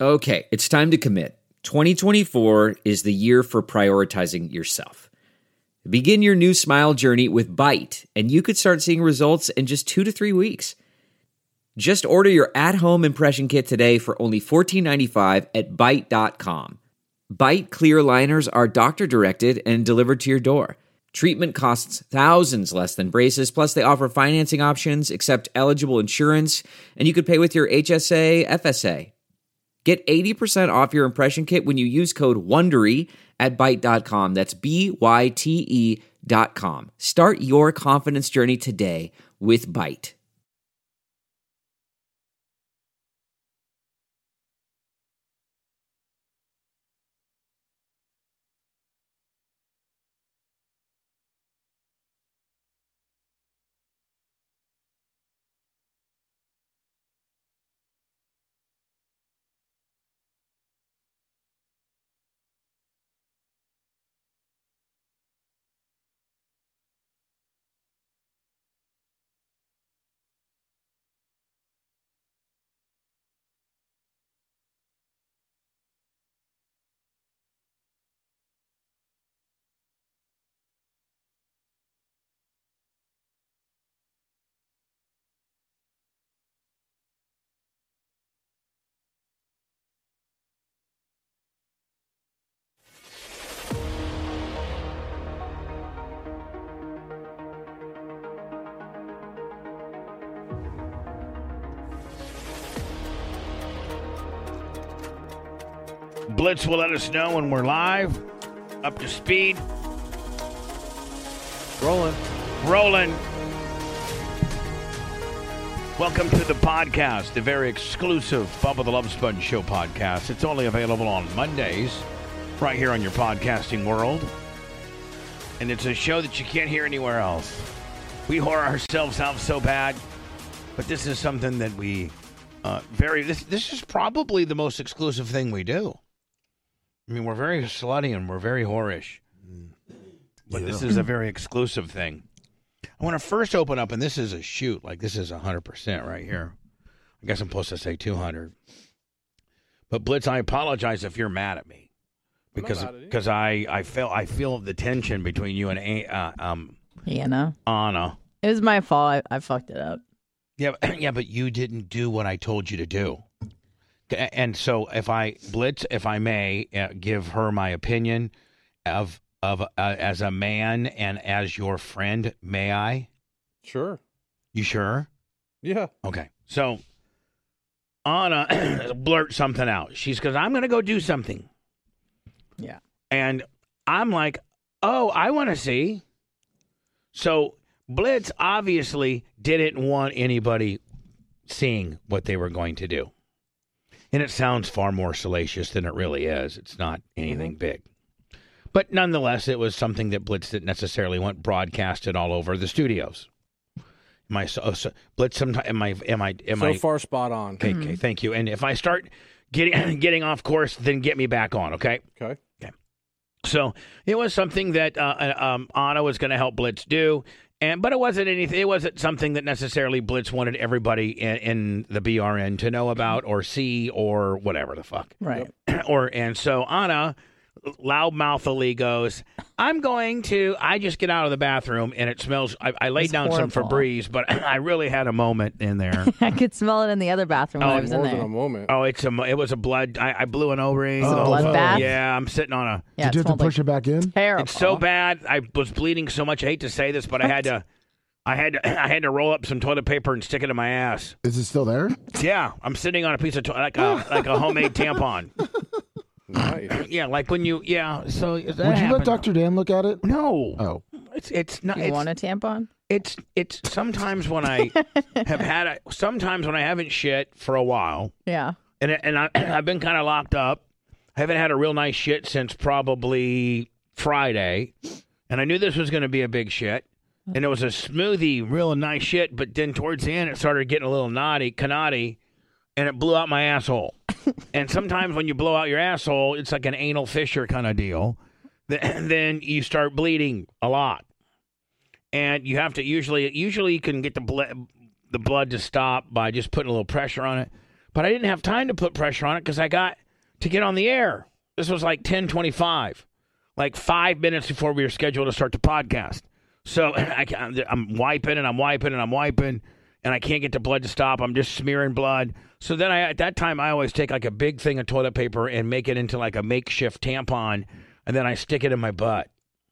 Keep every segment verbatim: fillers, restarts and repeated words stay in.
Okay, it's time to commit. twenty twenty-four is the year for prioritizing yourself. Begin your new smile journey with Byte, and you could start seeing results in just two to three weeks. Just order your at-home impression kit today for only fourteen ninety-five at byte dot com. Byte clear aligners are doctor-directed and delivered to your door. Treatment costs thousands less than braces, plus they offer financing options, accept eligible insurance, and you could pay with your H S A, F S A. Get eighty percent off your impression kit when you use code WONDERY at byte dot com. That's B Y T E dot com. Start your confidence journey today with Byte. Blitz will let us know when we're live, up to speed. Rolling. Rolling. Welcome to the podcast, the very exclusive Bubba the Love Sponge Show podcast. It's only available on Mondays, right here on your podcasting world. And it's a show that you can't hear anywhere else. We whore ourselves out so bad, but this is something that we uh, very, this, this is probably the most exclusive thing we do. I mean, we're very slutty and we're very whorish. But yeah. This is a very exclusive thing. I want to first open up, and this is a shoot. Like, this is one hundred percent right here. I guess I'm supposed to say two hundred. But, Blitz, I apologize if you're mad at me. Because because I, I, feel, I feel the tension between you and uh, um Anna. Anna. It was my fault. I, I fucked it up. Yeah, yeah, but you didn't do what I told you to do. And so, if I, Blitz, if I may, uh, give her my opinion of of uh, as a man and as your friend, may I? Sure. You sure? Yeah. Okay. So, Anna blurt something out. She's because I'm going to go do something. Yeah. And I'm like, oh, I want to see. So, Blitz obviously didn't want anybody seeing what they were going to do. And it sounds far more salacious than it really is. It's not anything mm-hmm. big. But nonetheless, it was something that Blitz didn't necessarily want broadcasted all over the studios. Am I, so, so, Blitz, sometime, am I, am I, am so I? So far, spot on. Okay, mm-hmm. okay, thank you. And if I start getting getting off course, then get me back on, okay? Okay. Okay. So it was something that uh, um, Anna was going to help Blitz do. And, but it wasn't anything. It wasn't something that necessarily Blitz wanted everybody in, in the B R N to know about or see or whatever the fuck. Right. or and so Anna loudmouthily goes, "I'm going to." I just get out of the bathroom and it smells. I, I laid it's down horrible. some Febreze, but I really had a moment in there. I could smell it in the other bathroom oh, when I was more in there. Than a moment. Oh, it's a. It was a blood. I, I blew an O-ring. Oh, a blood oh, bath? Yeah, I'm sitting on a. Yeah, Did you have to push like it back in? Terrible. It's so bad. I was bleeding so much. I hate to say this, but I had to. I had to, I had to roll up some toilet paper and stick it in my ass. Is it still there? Yeah, I'm sitting on a piece of to- like a like a homemade tampon. Nice. Yeah, like when you yeah. So that would you happened. let Doctor Dan look at it? No. Oh, it's it's not. You it's, want a tampon? It's it's sometimes when I have had a, sometimes when I haven't shit for a while. Yeah. And and I, I've been kind of locked up. I haven't had a real nice shit since probably Friday, and I knew this was going to be a big shit. And it was a smoothie, real nice shit, but then towards the end it started getting a little naughty, canotty, and it blew out my asshole. And sometimes when you blow out your asshole, it's like an anal fissure kind of deal. And then you start bleeding a lot. And you have to usually, usually you can get the blood, the blood to stop by just putting a little pressure on it. but I didn't have time to put pressure on it because I got to get on the air. This was like ten twenty-five, like five minutes before we were scheduled to start the podcast. So I, I'm wiping and I'm wiping and I'm wiping, and I can't get the blood to stop. I'm just smearing blood. So then I, at that time, I always take like a big thing of toilet paper and make it into like a makeshift tampon, and then I stick it in my butt.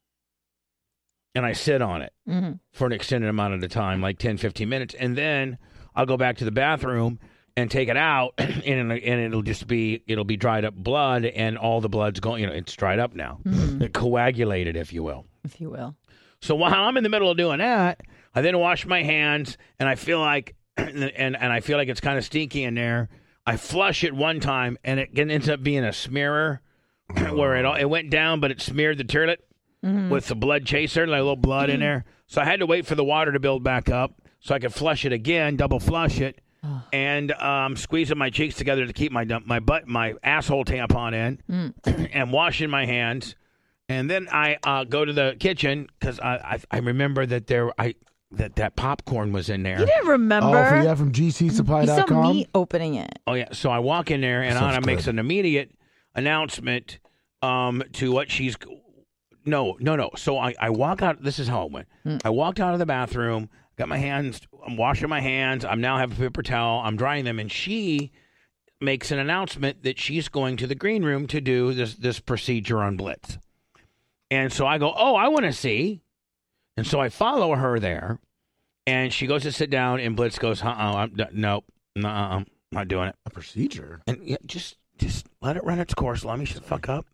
And I sit on it mm-hmm. for an extended amount of the time, like ten, fifteen minutes. And then I'll go back to the bathroom and take it out, and, and it'll just be, it'll be dried up blood, and all the blood's going, you know, it's dried up now. Mm-hmm. It coagulated, if you will. If you will. So while I'm in the middle of doing that, I then wash my hands, and I feel like, and, and I feel like it's kind of stinky in there. I flush it one time, and it ends up being a smearer where it, it went down, but it smeared the toilet. Mm-hmm. With the blood chaser, like a little blood mm-hmm. in there. So I had to wait for the water to build back up so I could flush it again, double flush it, oh. and um, squeezing my cheeks together to keep my my butt, my asshole tampon in, mm. and washing my hands. And then I uh, go to the kitchen because I, I I remember that there I that that popcorn was in there. You didn't remember? Oh, for, yeah, from G C supply dot com. You saw me opening it. Oh yeah. So I walk in there, and Sounds Anna good. makes an immediate announcement um, to what she's. No, no, no. So I, I walk out. This is how it went. Mm. I walked out of the bathroom, got my hands, I'm washing my hands. I'm now have a paper towel. I'm drying them. And she makes an announcement that she's going to the green room to do this, this procedure on Blitz. And so I go, oh, I want to see. And so I follow her there. And she goes to sit down, and Blitz goes, uh-uh, I'm, no, no, I'm not doing it. A procedure? And yeah, just, just let it run its course. Let me shut the fuck up.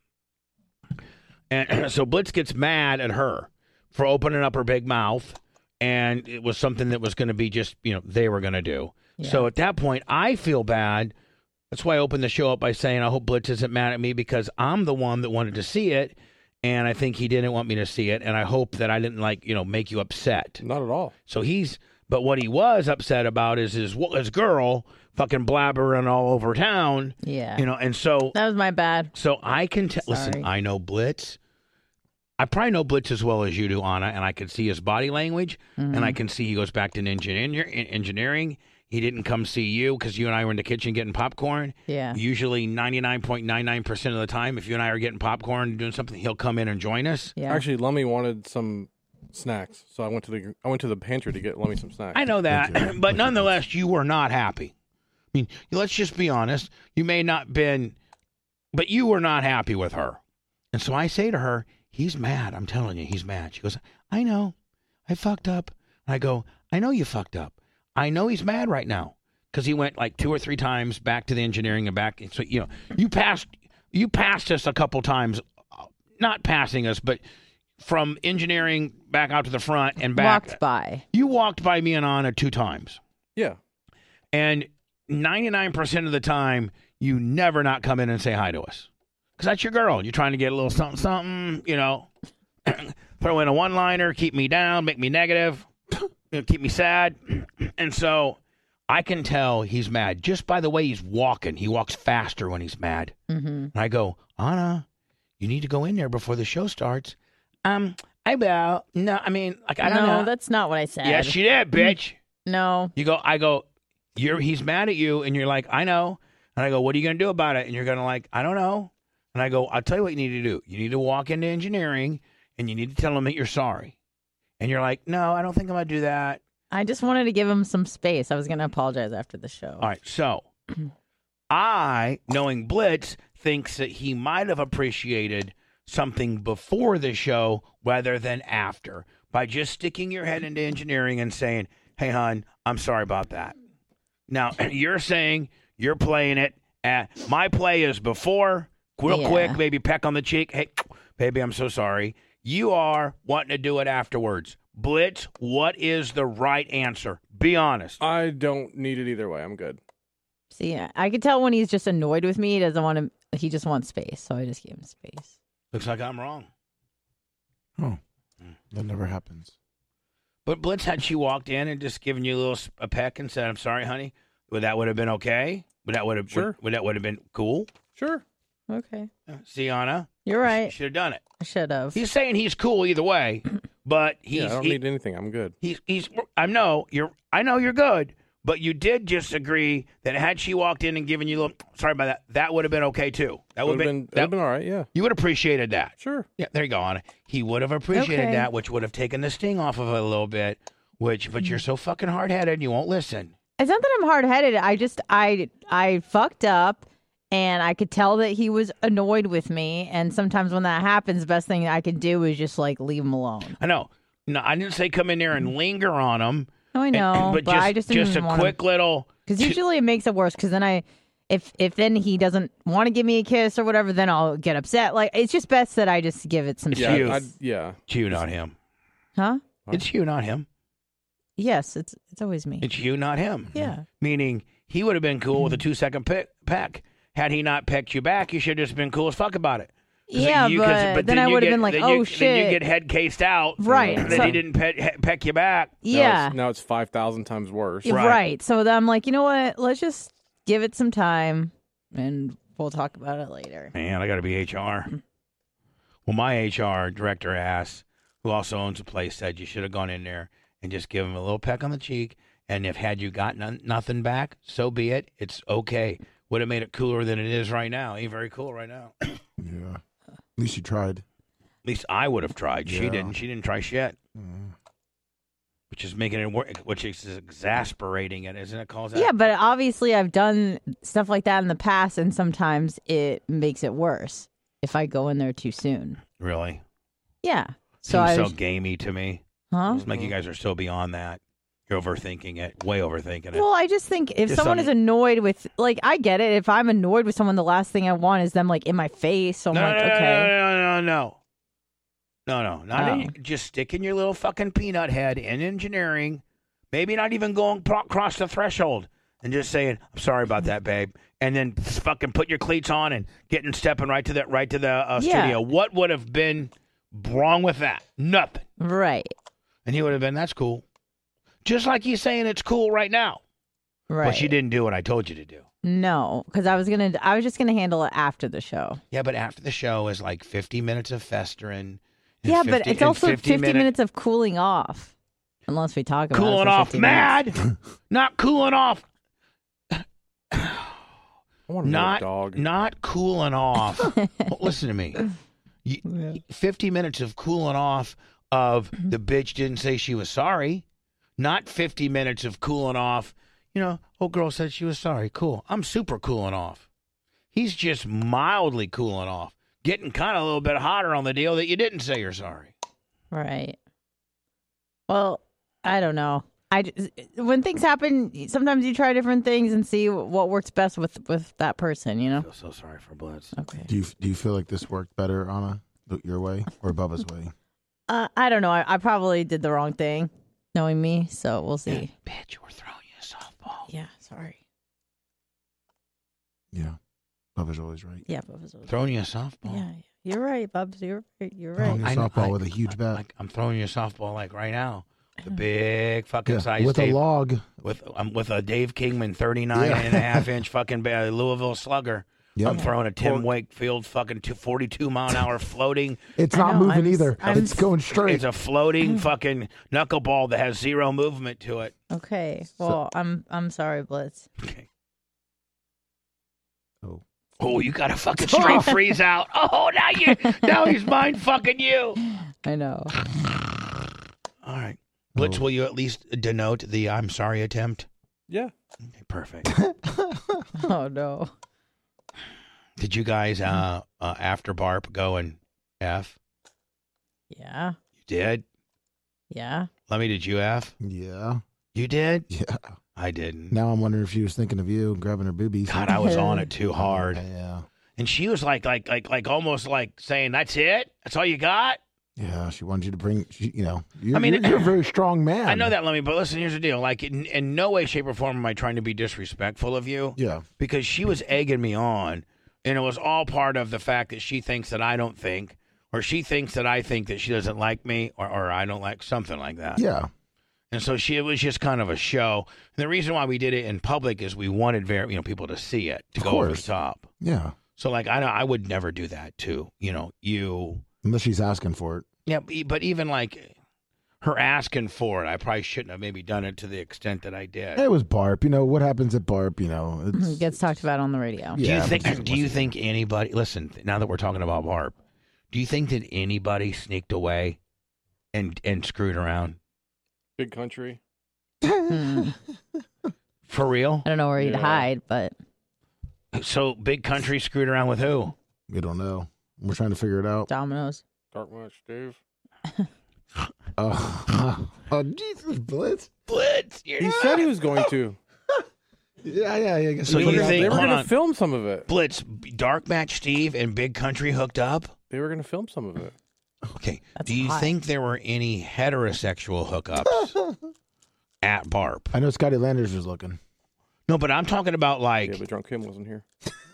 And so Blitz gets mad at her for opening up her big mouth, and it was something that was going to be just, you know, they were going to do. Yeah. So at that point, I feel bad. That's why I opened the show up by saying I hope Blitz isn't mad at me because I'm the one that wanted to see it, and I think he didn't want me to see it, and I hope that I didn't, like, you know, make you upset. Not at all. So he's, but what he was upset about is his, his girl fucking blabbering all over town. Yeah. You know, and so. That was my bad. So I can tell, listen, I know Blitz. I probably know Blitz as well as you do, Anna, and I can see his body language, mm-hmm. and I can see he goes back to engineer, engineering. He didn't come see you because you and I were in the kitchen getting popcorn. Yeah. Usually ninety-nine point nine nine percent of the time, if you and I are getting popcorn and doing something, he'll come in and join us. Yeah. Actually, Lummy wanted some snacks, so I went to the I went to the pantry to get Lummy some snacks. I know that, but nonetheless, you were not happy. I mean, let's just be honest. You may not been, but you were not happy with her. And so I say to her, he's mad. I'm telling you, he's mad. She goes, I know. I fucked up. And I go, I know you fucked up. I know he's mad right now because he went like two or three times back to the engineering and back. So, you know, you passed, you passed us a couple times, not passing us, but from engineering back out to the front and back. Walked by. You walked by me and Anna two times. Yeah. And ninety-nine percent of the time, you never not come in and say hi to us. Because that's your girl. You're trying to get a little something, something, you know, throw in a one-liner, keep me down, make me negative, you know, keep me sad. And so I can tell he's mad just by the way he's walking. He walks faster when he's mad. Mm-hmm. And I go, Anna, you need to go in there before the show starts. Um, I will. No, I mean, like, I don't no, know. No, that's not what I said. Yes, she did, bitch. No. You go, I go, You're he's mad at you, and you're like, I know. And I go, what are you going to do about it? And you're going to like, I don't know. And I go, I'll tell you what you need to do. You need to walk into engineering, and you need to tell them that you're sorry. And you're like, no, I don't think I'm going to do that. I just wanted to give him some space. I was going to apologize after the show. All right, so I, knowing Blitz, thinks that he might have appreciated something before the show rather than after by just sticking your head into engineering and saying, hey, hon, I'm sorry about that. Now, you're saying you're playing it at my play is before, real yeah. quick, maybe peck on the cheek. Hey, baby, I'm so sorry. You are wanting to do it afterwards. Blitz, what is the right answer? Be honest. I don't need it either way. I'm good. See, I could tell when he's just annoyed with me. He doesn't want to, he just wants space. So I just gave him space. Looks like I'm wrong. Oh, that never happens. But Blitz, had she walked in and just given you a little a peck and said, I'm sorry, honey, would that would have been okay? Would that would have sure. would, would that would have been cool? Sure. Okay. See, Anna? You're right. Should have done it. I should have. He's saying he's cool either way, but he's yeah, I don't he, need anything. I'm good. He's he's I know you're I know you're good, But you did just agree that had she walked in and given you a little, sorry about that, that would have been okay too. That would have been, been, that, been all right, yeah. You would have appreciated that. Sure. Yeah, there you go, Anna. He would have appreciated Okay. that, which would have taken the sting off of it a little bit. Which, but you're so fucking hard headed, you won't listen. It's not that I'm hard headed. I just I I fucked up, and I could tell that he was annoyed with me. And sometimes when that happens, the best thing I can do is just like leave him alone. I know. No, I didn't say come in there and linger on him. No, I know, and- but, but just, I just didn't just a wanna- quick little. Because usually it makes it worse. Because then I, if if then he doesn't want to give me a kiss or whatever, then I'll get upset. Like it's just best that I just give it some It's Yeah, space. you. I, yeah. It's you, not him. Huh? It's you, not him. Yes, it's it's always me. It's you, not him. Yeah. Meaning he would have been cool with a two second pick, peck. Had he not pecked you back, you should have just been cool as fuck about it. 'Cause Yeah, you- 'cause- but then I you would have get- been like, then oh, you, Then shit. you get head cased out. Right, And then so- he didn't pe- he- peck you back. Now Yeah. it's, now it's five thousand times worse. Yeah, Right. right. So then I'm like, you know what? Let's just give it some time, and we'll talk about it later. Man, I got to be H R. Well, my H R director ass, who also owns a place, said you should have gone in there and just give him a little peck on the cheek. And if had you got none, nothing back, so be it. It's okay. Would have made it cooler than it is right now. Ain't very cool right now. At Yeah. At least you tried. least I would have tried. She Yeah. didn't. She didn't try shit. Mm. Which is making it work. Which is exasperating it, isn't it? Calls that. Yeah, but obviously I've done stuff like that in the past, and sometimes it makes it worse if I go in there too soon. Really. Yeah. So Seems I, so gamey to me. huh? It's like you guys are so beyond that. You're overthinking it. Way overthinking it. Well, I just think if Just someone some- is annoyed with, like, I get it. If I'm annoyed with someone, the last thing I want is them like in my face. So I'm no, like, no, no, okay, no, no, no, no. No, no, not Oh. in, just sticking your little fucking peanut head in engineering. Maybe not even going pro- across the threshold and just saying, "I'm sorry about that, babe," and then fucking put your cleats on and getting stepping right to the right to the uh, Yeah. studio. What would have been wrong with that? Nothing. right, And he would have been, "That's cool," just like he's saying it's cool right now. right. But she didn't do what I told you to do. No, because I was gonna, I was just gonna handle it after the show. Yeah, but after the show is like fifty minutes of festering. and Yeah, but fifty it's and also fifty, minute- minutes of cooling off. Unless we talk about it cooling for off fifty minutes. mad, not cooling off, I want to not a dog. not cooling off. Well, listen to me. You, fifty minutes of cooling off of the bitch didn't say she was sorry. Not fifty minutes of cooling off. You know, old girl said she was sorry. Cool. I'm super cooling off. He's just mildly cooling off, getting kind of a little bit hotter on the deal that you didn't say you're sorry. Right. Well, I don't know. I just, when things happen, sometimes you try different things and see what works best with with that person. You I know. feel so sorry for Blitz. Okay. Do you do you feel like this worked better, Anna, th- your way or Bubba's way? Uh, I don't know. I, I probably did the wrong thing, knowing me. So we'll see. Bitch, we're throwing you a softball. Yeah. Sorry. Yeah, Bubba's always right. Yeah, Bubba's always- Throwing you a softball. Yeah, you're right, Bubs. You're right. You're Throwing right. you a I know, softball I- with a huge bat. Like I'm throwing you a softball like right now. The big fucking Yeah, size with Dave, a log. with um, with a Dave Kingman thirty-nine Yeah. and a half inch fucking ba- Louisville Slugger. Yep. I'm throwing a Tim Wakefield fucking two, forty-two mile an hour floating. It's I not know, moving I'm s- either. I'm It's s- going straight. It's a floating fucking knuckleball that has zero movement to it. Okay. Well, I'm I'm sorry, Blitz. Okay. Oh. Oh, you got a fucking straight freeze out. Oh, now you now he's mind fucking you. I know. All right. Blitz, Oh. will you at least denote the I'm sorry attempt? Yeah. Okay, perfect. Oh no. Did you guys uh, uh after Barp go and F? Yeah. You did? Yeah. Let me, did you F? Yeah. You did? Yeah. I didn't. Now I'm wondering if she was thinking of you, grabbing her boobies. God, I was on it too hard. Yeah. And she was like, like, like, like almost like saying, that's it? That's all you got? Yeah, she wanted you to bring, she, you know, you're, I mean, you're, you're a very strong man. I know that, Lemmy, but listen, here's the deal. Like, in, in no way, shape, or form am I trying to be disrespectful of you. Yeah. Because she was egging me on, and it was all part of the fact that she thinks that I don't think, or she thinks that I think that she doesn't like me, or, or I don't like something like that. Yeah. And so she, it was just kind of a show. And the reason why we did it in public is we wanted very, you know, people to see it, to Of go over the course. top. Yeah. So, like, I, I would never do that to, you know, you. Unless she's asking for it. Yeah, but but even like, her asking for it. I probably shouldn't have maybe done it to the extent that I did. It was Barp. You know what happens at Barp. You know, it's, It gets talked about on the radio. Do you Yeah, think? but- Do you think anybody? Listen, now that we're talking about Barb, do you think that anybody sneaked away and and screwed around Big Country. Hmm. for real? I don't know where he'd Yeah. hide, but So Big Country screwed around with who? we don't know. We're trying to figure it out. Domino's. Dark Match Dave. Oh, oh Jesus, Blitz. Blitz. He said he was going to. Yeah, yeah, yeah. I guess So we you They were got think- they were hold going on. to film some of it. Blitz, Dark Match Steve, and Big Country hooked up. They were going to film some of it. Okay. That's do you hot. think there were any heterosexual hookups at Barb? I know Scotty Landers was looking. No, but I'm talking about like. Yeah, but Drunk Kim wasn't here.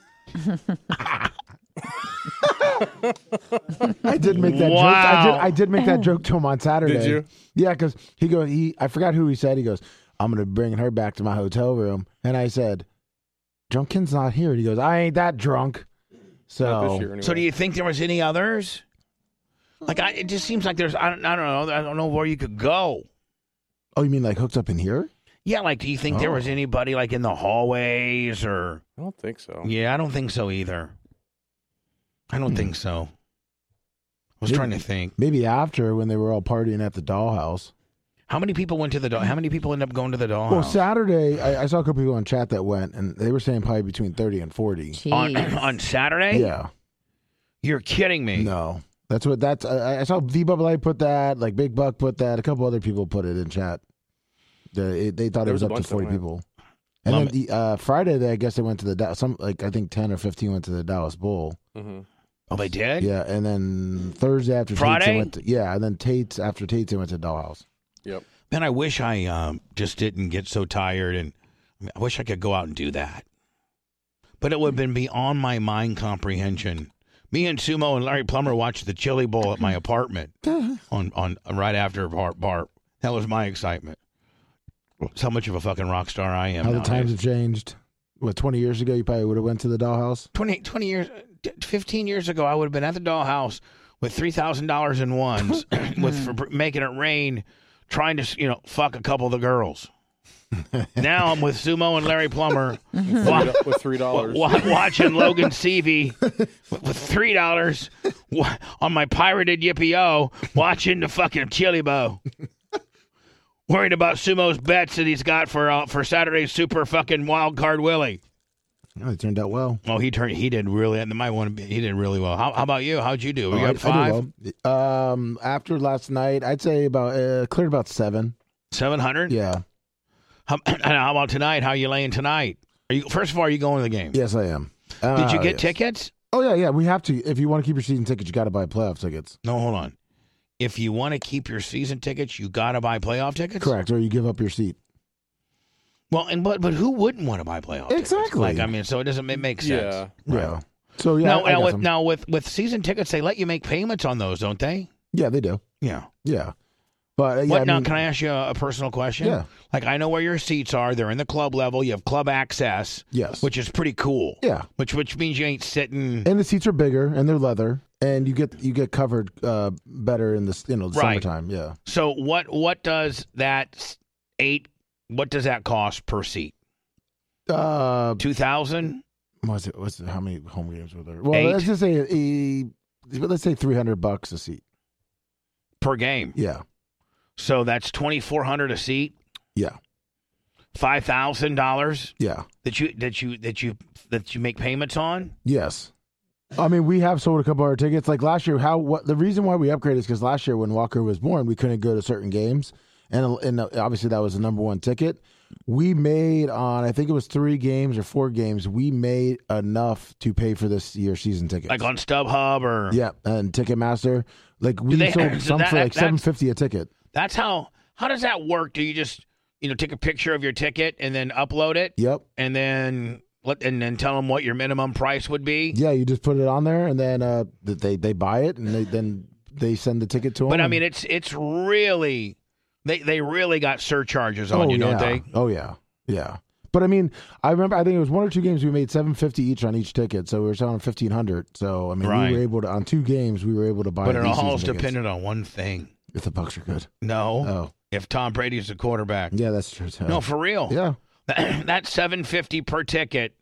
I did make that joke. I Wow. did. I did make that joke to him on Saturday. Did you? Yeah, because he goes. He. I forgot who he said. He goes, "I'm gonna bring her back to my hotel room," and I said, "Drunken's not here." And he goes, "I ain't that drunk." Not So this year, anyway. So do you think there was any others? Like, I, it just seems like there's. I don't, I don't know. I don't know where you could go. oh, you mean like hooked up in here? Yeah, like, do you think there Oh. was anybody like in the hallways or? I don't think so. Yeah, I don't think so either. I don't Hmm. think so. I was Maybe- trying to think. Maybe after when they were all partying at the dollhouse. How many people went to the doll? How many people ended up going to the dollhouse? Well, Saturday, I, I saw a couple people in chat that went, and they were saying probably between thirty and forty. on, Jeez. on Saturday? Yeah. You're kidding me. No. That's what that's. I, I saw V Bubble A put that, like Big Buck put that. A couple other people put it in chat. The, it, they thought There it was, was a up to bunch that forty went. people. And Love then the, uh, Friday, they, I guess they went to the Da- some like I think ten or fifteen went to the Dallas Bowl. Mm-hmm. Oh, they did? Yeah, and then Thursday after Tate's, Friday? they went to, yeah, and then Tate's after Tate's they went to Dollhouse. Yep. Man, I wish I um, just didn't get so tired, and I, mean, I wish I could go out and do that. But it would have been beyond my mind comprehension. Me and Sumo and Larry Plummer watched the Chili Bowl at my apartment on, on right after Barp. Barp. That was my excitement. That's how much of a fucking rock star I am. How the nowadays. times have changed. What twenty years ago, you probably would have went to the Dollhouse. twenty, twenty years, fifteen years ago, I would have been at the dollhouse with three thousand dollars in ones, with for making it rain, trying to, you know, fuck a couple of the girls. Now I'm with Sumo and Larry Plummer, wa- With three dollars. wa- watching Logan Seavey with, with three dollars wa- on my pirated Yippee-O, watching the fucking Chili Bowl. Worried about Sumo's bets that he's got for uh, for Saturday's Super fucking Wild Card Willie. Oh, it turned out well. Oh, he turned. He did really. It might want to. Be, he did really well. How, how about you? How'd you do? Oh, You I- got I five, did well. Um, after last night, I'd say about uh, cleared about seven. seven hundred. Yeah. How, and how about tonight? How you laying tonight? Are you first of all? Are you going to the game? Yes, I am. Did you Uh, get yes. tickets? Oh yeah, yeah. We have to. If you want to keep your season tickets, you got to buy playoff tickets. No, hold on. If you want to keep your season tickets, you got to buy playoff tickets. Correct, or you give up your seat. Well, and but but who wouldn't want to buy playoff tickets? Exactly. Like I mean, so it doesn't it make sense. Yeah. Yeah. So yeah, now, I now got with some. now with with season tickets, they let you make payments on those, don't they? yeah, they do. Yeah. Yeah, but uh, yeah, What I now? mean, Can I ask you a, a personal question? Yeah. Like I know where your seats are. They're in the club level. You have club access. Yes. Which is pretty cool. Yeah, Which which means you ain't sitting. and the seats are bigger and they're leather, and you get you get covered uh, better in the you know the Right. summertime. Yeah. So what what does that eight? What does that cost per seat? Uh, Two thousand. what's it? What's it, how many home games were there? Well, Eight. let's just say a, let's say three hundred bucks a seat. Per game. Yeah. So that's twenty four hundred a seat. Yeah. Five thousand dollars Yeah. that you that you that you that you make payments on. Yes. I mean, we have sold a couple of our tickets. Like last year, how what the reason why we upgraded is because last year when Walker was born, we couldn't go to certain games, and and obviously that was the number one ticket. We made on I think it was three games or four games. We made enough to pay for this year's season tickets. Like on StubHub or yeah, and Ticketmaster. Like we they- sold so some that- for like that- seven fifty a ticket. That's how how does that work? Do you just you know take a picture of your ticket and then upload it Yep. and then let and then tell them what your minimum price would be? Yeah, you just put it on there, and then uh, they they buy it, and they then they send the ticket to them. But I mean, it's it's really they they really got surcharges on oh, you, yeah. don't they? Oh yeah, yeah. But I mean, I remember I think it was one or two games we made seven fifty each on each ticket, so we were selling fifteen hundred. So I mean, Right. we were able to on two games we were able to buy. But it these all season is tickets. dependent on one thing. If the Bucks are good. No. Oh. If Tom Brady's the quarterback. Yeah, that's true. Too. No, for real. Yeah. That seven fifty per ticket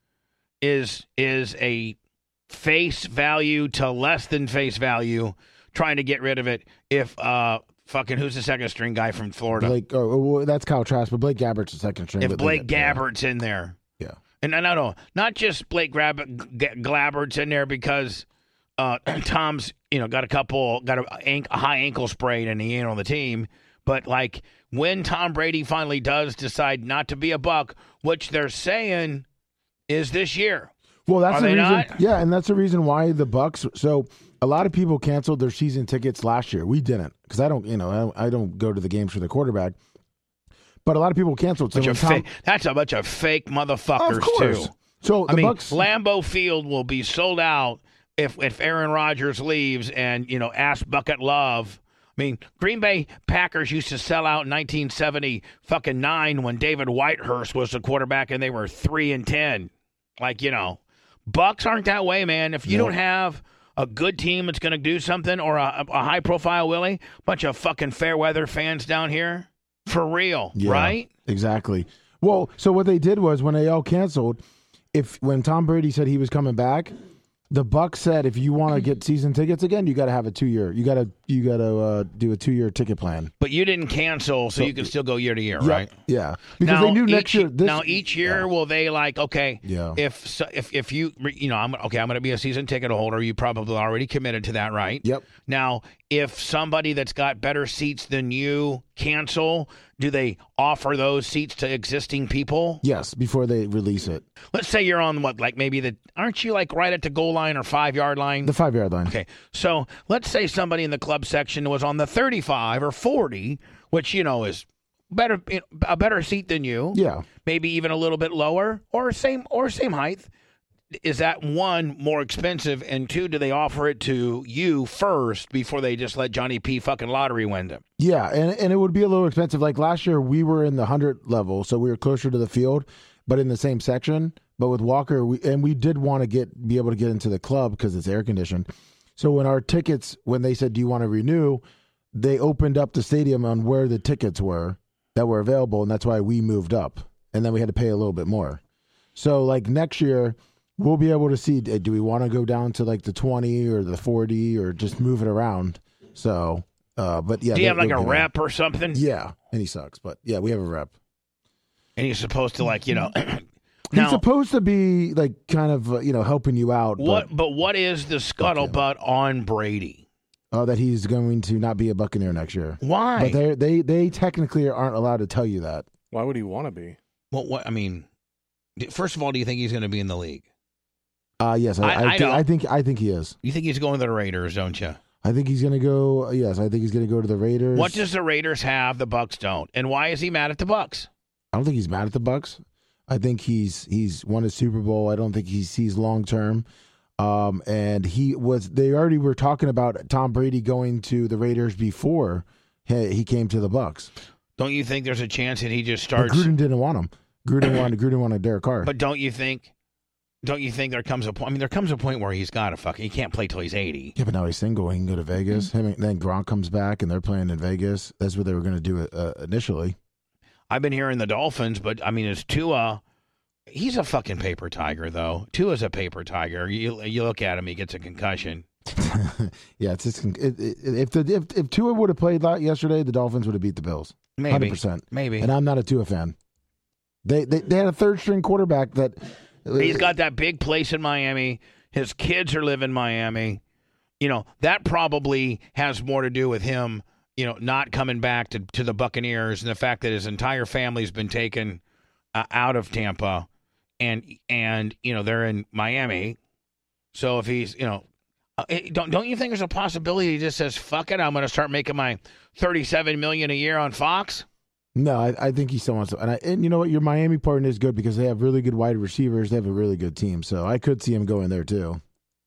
is is a face value to less than face value, trying to get rid of it if uh fucking who's the second string guy from Florida? Blake, oh, well, that's Kyle Trask, but Blake Gabbert's the second string. If Blake they, Gabbert's yeah. in there. Yeah. And no, no, not just Blake Grab- G- Glabbert's in there because uh, Tom's, you know, got a couple, got a, a high ankle sprain and he ain't on the team. But, like, when Tom Brady finally does decide not to be a Buck, which they're saying is this year. Well, that's Are the they reason. not? Yeah, and that's the reason why the Bucks. So a lot of people canceled their season tickets last year. We didn't because I don't, you know, I don't, I don't go to the games for the quarterback. But a lot of people canceled. So Bunch of Tom, fake, that's a bunch of fake motherfuckers, of course. too. So the I mean, Bucks, Lambeau Field will be sold out if if Aaron Rodgers leaves and, you know, ask Bucket Love. I mean, Green Bay Packers used to sell out in nineteen seventy fucking nine when David Whitehurst was the quarterback and they were three and ten. Like, you know, Bucks aren't that way, man. If you no. don't have a good team that's going to do something or a, a high profile Willie, bunch of fucking fair weather fans down here, for real, yeah, right? Exactly. Well, so what they did was when they all canceled, if when Tom Brady said he was coming back, the Bucks said if you want to get season tickets again, you got to have a two year. You got to you got to uh, do a two year ticket plan. But you didn't cancel, so, so you can still go year to year, yeah, right? Yeah, because now, they knew next each, year. This, now each year, yeah. will they like okay? Yeah. If so, if if you you know I'm okay, I'm going to be a season ticket holder. You probably already committed to that, right? Yep. Now, if somebody that's got better seats than you cancel, do they offer those seats to existing people? Yes, before they release it. Let's say you're on what, like maybe the aren't you like right at the goal line or five yard line? The five yard line. Okay, so let's say somebody in the club section was on the thirty-five or forty, which you know is better a better seat than you. Yeah, maybe even a little bit lower or same or same height. Is that one more expensive, and two, do they offer it to you first before they just let Johnny P fucking lottery win them? Yeah, and and it would be a little expensive. Like last year, we were in the hundred level, so we were closer to the field, but in the same section. But with Walker, we and we did want to get be able to get into the club because it's air conditioned. So when our tickets, when they said, "Do you want to renew?" they opened up the stadium on where the tickets were that were available, and that's why we moved up, and then we had to pay a little bit more. So like next year, we'll be able to see, do we want to go down to like the twenty or the forty or just move it around? So, uh, but yeah. Do you they, have like a rep or something? Yeah, and he sucks, but yeah, we have a rep. And he's supposed to like, you know. He's now, supposed to be like kind of, uh, you know, helping you out. What? But, but what is the scuttlebutt on Brady? Oh, that he's going to not be a Buccaneer next year. Why? But they they they technically aren't allowed to tell you that. Why would he want to be? Well, what I mean, first of all, do you think he's going to be in the league? Uh yes, I I- I, I thi- don't. I think I think he is. You think he's going to the Raiders, don't you? I think he's going to go. Yes, I think he's going to go to the Raiders. What does the Raiders have the Bucks don't? And why is he mad at the Bucks? I don't think he's mad at the Bucks. I think he's he's won a Super Bowl. I don't think he sees long term. Um, and he was. They already were talking about Tom Brady going to the Raiders before he, he came to the Bucks. Don't you think there's a chance that he just But starts? Gruden didn't want him. Gruden wanted Gruden wanted Derek Carr. But don't you think? Don't you think there comes a point? I mean, there comes a point where he's got to fucking. He can't play till he's eighty. Yeah, but now he's single. He can go to Vegas. Him and, then Gronk comes back, and they're playing in Vegas. That's what they were going to do uh, initially. I've been hearing the Dolphins, but I mean, it's Tua. He's a fucking paper tiger, though. Tua's a paper tiger. You you look at him, he gets a concussion. Yeah, it's just, it, it, if the if, if Tua would have played like yesterday, the Dolphins would have beat the Bills. Maybe, hundred percent. maybe. And I'm not a Tua fan. They they they had a third string quarterback that He's got that big place in Miami. His kids are living in Miami. You know, that probably has more to do with him, you know, not coming back to, to the Buccaneers and the fact that his entire family's been taken uh, out of Tampa and, and, you know, they're in Miami. So if he's, you know, uh, it, don't don't you think there's a possibility he just says, fuck it, I'm going to start making my thirty-seven million dollars a year on Fox? No, I, I think he still wants to. And, I, and you know what? Your Miami partner is good because they have really good wide receivers. They have a really good team. So I could see him going there too.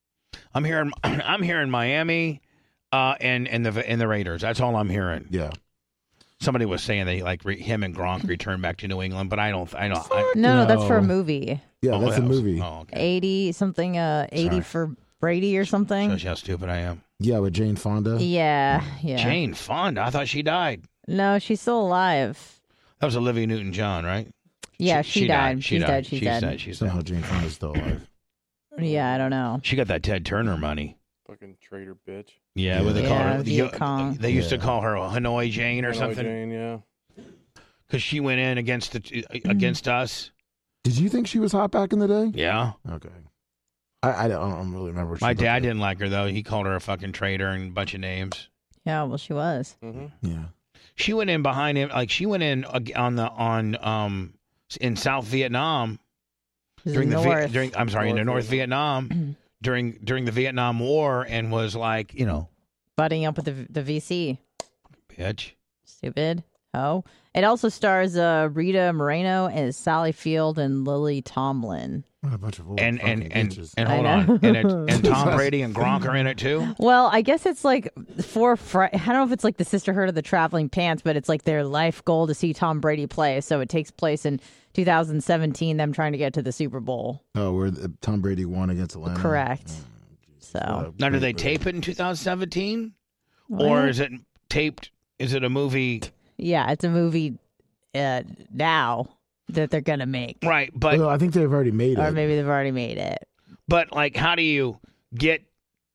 I'm hearing, I'm hearing Miami, uh, and and the and the Raiders. That's all I'm hearing. Yeah. Somebody was saying that like re, him and Gronk return back to New England, but I don't. I don't. I, No, no, that's for a No. movie. Yeah, oh, that's that a was- movie. oh, okay. eighty something, uh, eighty Sorry. for Brady or something. Shows you how stupid I am. Yeah, with Jane Fonda. Yeah, yeah. Jane Fonda. I thought she died. No, she's still alive. That was Olivia Newton-John, right? Yeah, she, she died. died. She she's died. dead. She's, she's dead. dead. She's dead. Somehow Jane Fonda's still alive. Yeah, I don't know. She got that Ted Turner money. Fucking traitor bitch. Yeah, Yeah. what they call Yeah, her. Viet you- Cong. They used to Yeah. call her Hanoi Jane or Hanoi something Jane, yeah. because she went in against the against us. Did you think she was hot back in the day? Yeah. Okay. I, I, don't, I don't really remember. What she My looked dad like. didn't like her though. He called her a fucking traitor and a bunch of names. Yeah, well, she was. Mm-hmm. Yeah. She went in behind him, like she went in ag- on the on um in South Vietnam This is during the Vi- North. during I'm sorry in the North North Vietnam during during the Vietnam War and was like, you know, Butting up with the the V C. bitch. Stupid. Oh. It also stars uh, Rita Moreno as Sally Field and Lily Tomlin. What a bunch of old And and fucking and, bitches. and I hold know. on, and it, and Tom Brady and Gronk are in it too. Well, I guess it's like for Fri- I don't know if it's like the Sisterhood of the Traveling Pants, but it's like their life goal to see Tom Brady play. So it takes place in two thousand seventeen, them trying to get to the Super Bowl. Oh, where the, Tom Brady won against Atlanta. Correct. So Uh, Now, do they tape it in two thousand seventeen, or What? is it taped? Is it a movie? yeah, it's a movie uh, now that they're gonna make, Right, but Well, I think they've already made or it. maybe they've already made it. but like, how do you get?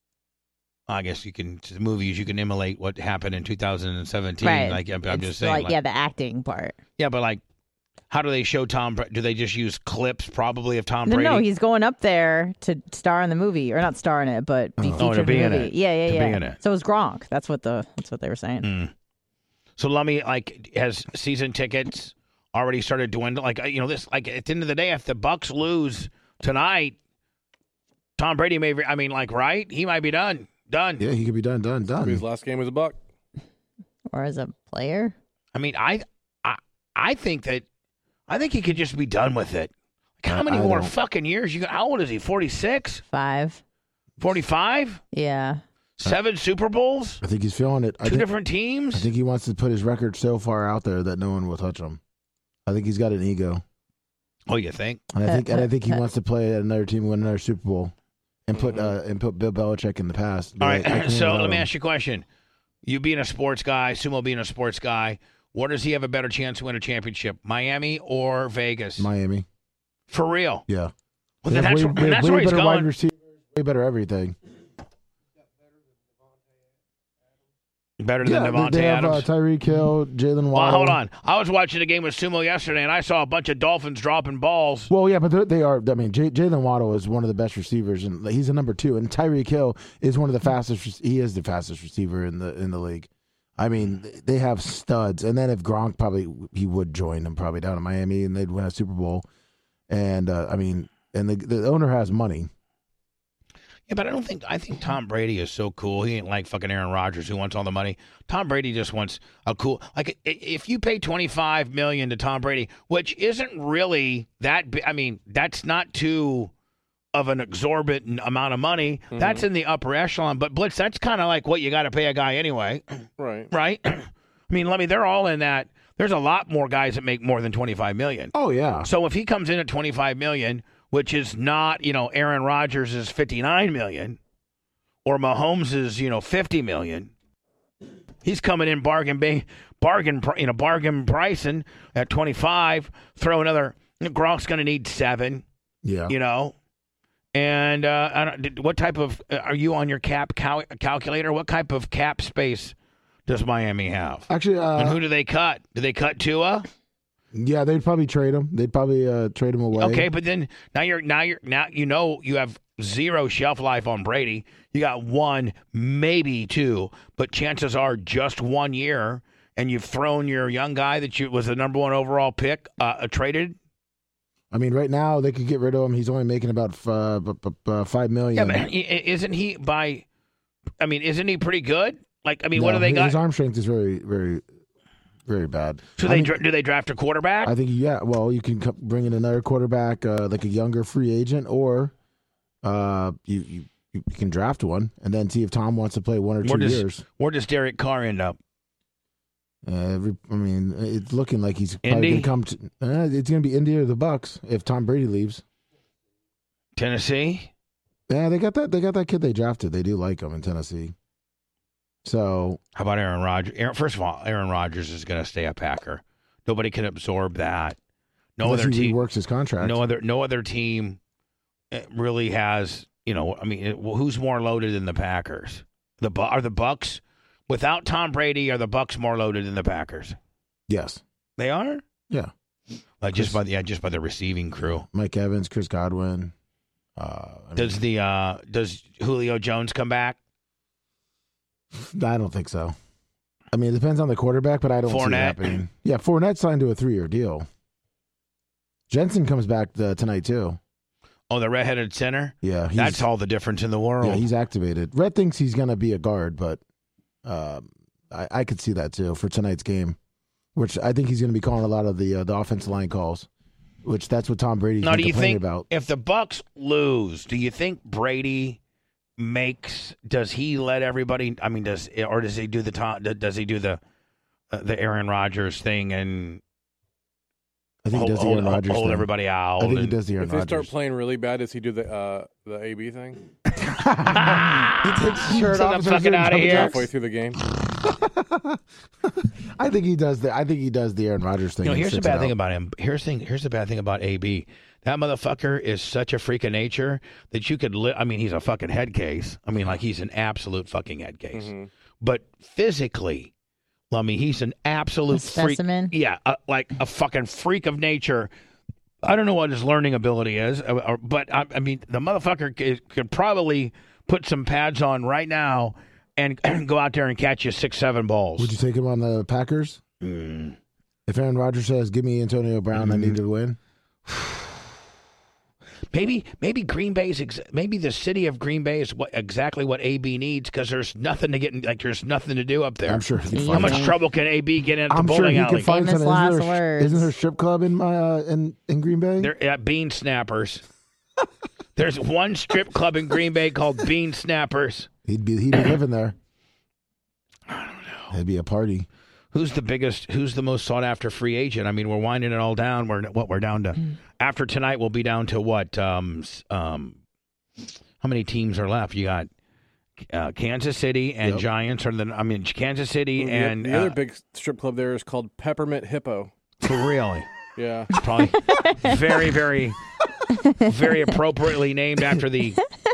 I guess you can the movies. You can emulate what happened in two thousand seventeen. Right. Like I'm, I'm It's just saying. like, like- yeah, the acting part. yeah, but like, how do they show Tom? Bra- Do they just use clips, probably, of Tom No, Brady? no, he's going up there to star in the movie, or not star in it, but be Oh. featured Oh, to in be the in movie. it. Yeah, yeah, To be yeah. in it. So it was Gronk. That's what the that's what they were saying. Mm. So let me like has season tickets already started dwindling? Like you know this. Like at the end of the day, if the Bucks lose tonight, Tom Brady may. I mean, like right, he might be done. Done. Yeah, he could be done, done, done. His last game was a buck. Or as a player. I mean, I, I, I think that, I think he could just be done with it. Like, how I- many I more don't. fucking years? You got? How old is he? forty-six? Five. forty-five? Yeah. Seven Super Bowls? I think he's feeling it. I Two think, different I teams? think he wants to put his record so far out there that no one will touch him. I think he's got an ego, Oh, you think? and I think and I think he wants to play at another team, win another Super Bowl, and put uh, and put Bill Belichick in the past. All But right. I can't So allow let me him. ask you a question. You being a sports guy, Sumo being a sports guy, where does he have a better chance to win a championship? Miami or Vegas? Miami. For real? Yeah, Well, They then have that's, way, where- they then have that's way where he's better wide going. receivers, way better everything. Better than Yeah, Devontae they, they have uh, Adams. Tyreek Hill, Jalen Waddle. Well, hold on. I was watching a game with Sumo yesterday, and I saw a bunch of Dolphins dropping balls. Well, yeah, but they're- they are. I mean, J- Jalen Waddle is one of the best receivers, and he's a number two. And Tyreek Hill is one of the fastest. He is the fastest receiver in the in the league. I mean, they have studs. And then if Gronk probably he would join them probably down in Miami, and they'd win a Super Bowl. And uh, I mean, and the the owner has money. Yeah, but I don't think I think Tom Brady is so cool. He ain't like fucking Aaron Rodgers who wants all the money. Tom Brady just wants a cool like i- if you pay twenty-five million dollars to Tom Brady, which isn't really that bi- I mean, that's not too of an exorbitant amount of money. Mm-hmm. That's in the upper echelon, but Blitz, that's kind of like what you got to pay a guy anyway, Right. right? I mean, let me they're all in that. There's a lot more guys that make more than twenty-five million dollars. Oh yeah, So if he comes in at twenty-five million dollars, which is not, you know, Aaron Rodgers is fifty-nine million dollars or Mahomes is, you know, fifty million dollars, he's coming in bargain ba- bargain pr- you know, bargain pricing at twenty-five, throw another Gronk's going to need seven, yeah. you know. And uh, I don't, did- what type of uh, are you on your cap cal- calculator? What type of cap space does Miami have? Actually, uh, And who do they cut? Do they cut Tua? yeah, they'd probably trade him. They'd probably uh, trade him away. Okay, but then now you're now you're now you know you have zero shelf life on Brady. You got one, maybe two, but chances are just one year, and you've thrown your young guy that you was the number one overall pick uh, traded. I mean, right now they could get rid of him. He's only making about uh, b- b- uh, five million. Yeah, but i- i- isn't he by? I mean, isn't he pretty good? Like, I mean, what No, do they his- got? His arm strength is very, very, very bad. So I they mean, dra- do they draft a quarterback? I think yeah. Well, you can co- bring in another quarterback, uh, like a younger free agent, or uh, you, you you can draft one and then see if Tom wants to play one or two Where does years. where does Derek Carr end up? Uh, every, I mean, it's looking like he's probably Indy? going to come to. Uh, it's going to be Indy or the Bucks if Tom Brady leaves. Tennessee. Yeah, they got that. They got that kid they drafted. They do like him in Tennessee. So how about Aaron Rodgers? Aaron, first of all, Aaron Rodgers is going to stay a Packer. Nobody can absorb that. No unless other he team works his contract. No other. No other team really has. You know, I mean, it, well, who's more loaded than the Packers? The are the Bucks without Tom Brady? Are the Bucks more loaded than the Packers? Yes, they are. Yeah, like just by the yeah, just by the receiving crew. Mike Evans, Chris Godwin. Uh, I does mean, the uh, does Julio Jones come back? I don't think so. I mean, it depends on the quarterback, but I don't Fournette. see it happening. Yeah, Fournette signed to a three-year deal. Jensen comes back uh, tonight too. Oh, the redheaded center? Yeah. That's all the difference in the world. Yeah, he's activated. Red thinks he's going to be a guard, but um, I, I could see that too for tonight's game, which I think he's going to be calling a lot of the uh, the offensive line calls, which that's what Tom Brady's now, been do you complaining think about. If the Bucks lose, do you think Brady makes, does he let everybody, I mean, does, or does he do the, Tom, does he do the, uh, the Aaron Rodgers thing and I think hold, he does the hold, Aaron Rodgers hold thing. everybody out? I think and, he does the Aaron If they Rodgers. start playing really bad, does he do the uh, the A B thing? He takes his shirt Get off. the fucking out of here. Halfway through the game. I think he does the. I think he does the Aaron Rodgers thing. You know, and here's the sits it bad thing out. about him. Here's the thing. Here's the bad thing about A B. That motherfucker is such a freak of nature that you could. Li- I mean, he's a fucking head case. I mean, like he's an absolute fucking head case. Mm-hmm. But physically, I mean, he's an absolute A specimen? freak. Yeah, uh, like a fucking freak of nature. I don't know what his learning ability is, uh, or, but I, I mean, the motherfucker c- could probably put some pads on right now and, and go out there and catch you six, seven balls. Would you take him on the Packers? Mm. If Aaron Rodgers says, "Give me Antonio Brown, Mm. I need to win." Maybe, maybe Green Bay's ex- maybe the city of Green Bay is what, exactly what A B needs because there's nothing to get in, like there's nothing to do up there. I'm sure he can How How find much out. trouble can A B get in at the I'm sure bowling he alley? can find Famous something. last Isn't there, words. isn't there a strip club in my uh, in in Green Bay? They're at Bean Snappers. There's one strip club in Green Bay called Bean Snappers. He'd be he'd be living there. I don't know. It'd be a party. Who's the biggest? Who's the most sought after free agent? I mean, we're winding it all down. We're what we're down to. After tonight, we'll be down to what? Um, s- um, how many teams are left? You got uh, Kansas City and Yep. Giants, or the I mean Kansas City The- and the other uh, big strip club there is called Peppermint Hippo. really. Yeah. Probably very, very, very appropriately named after the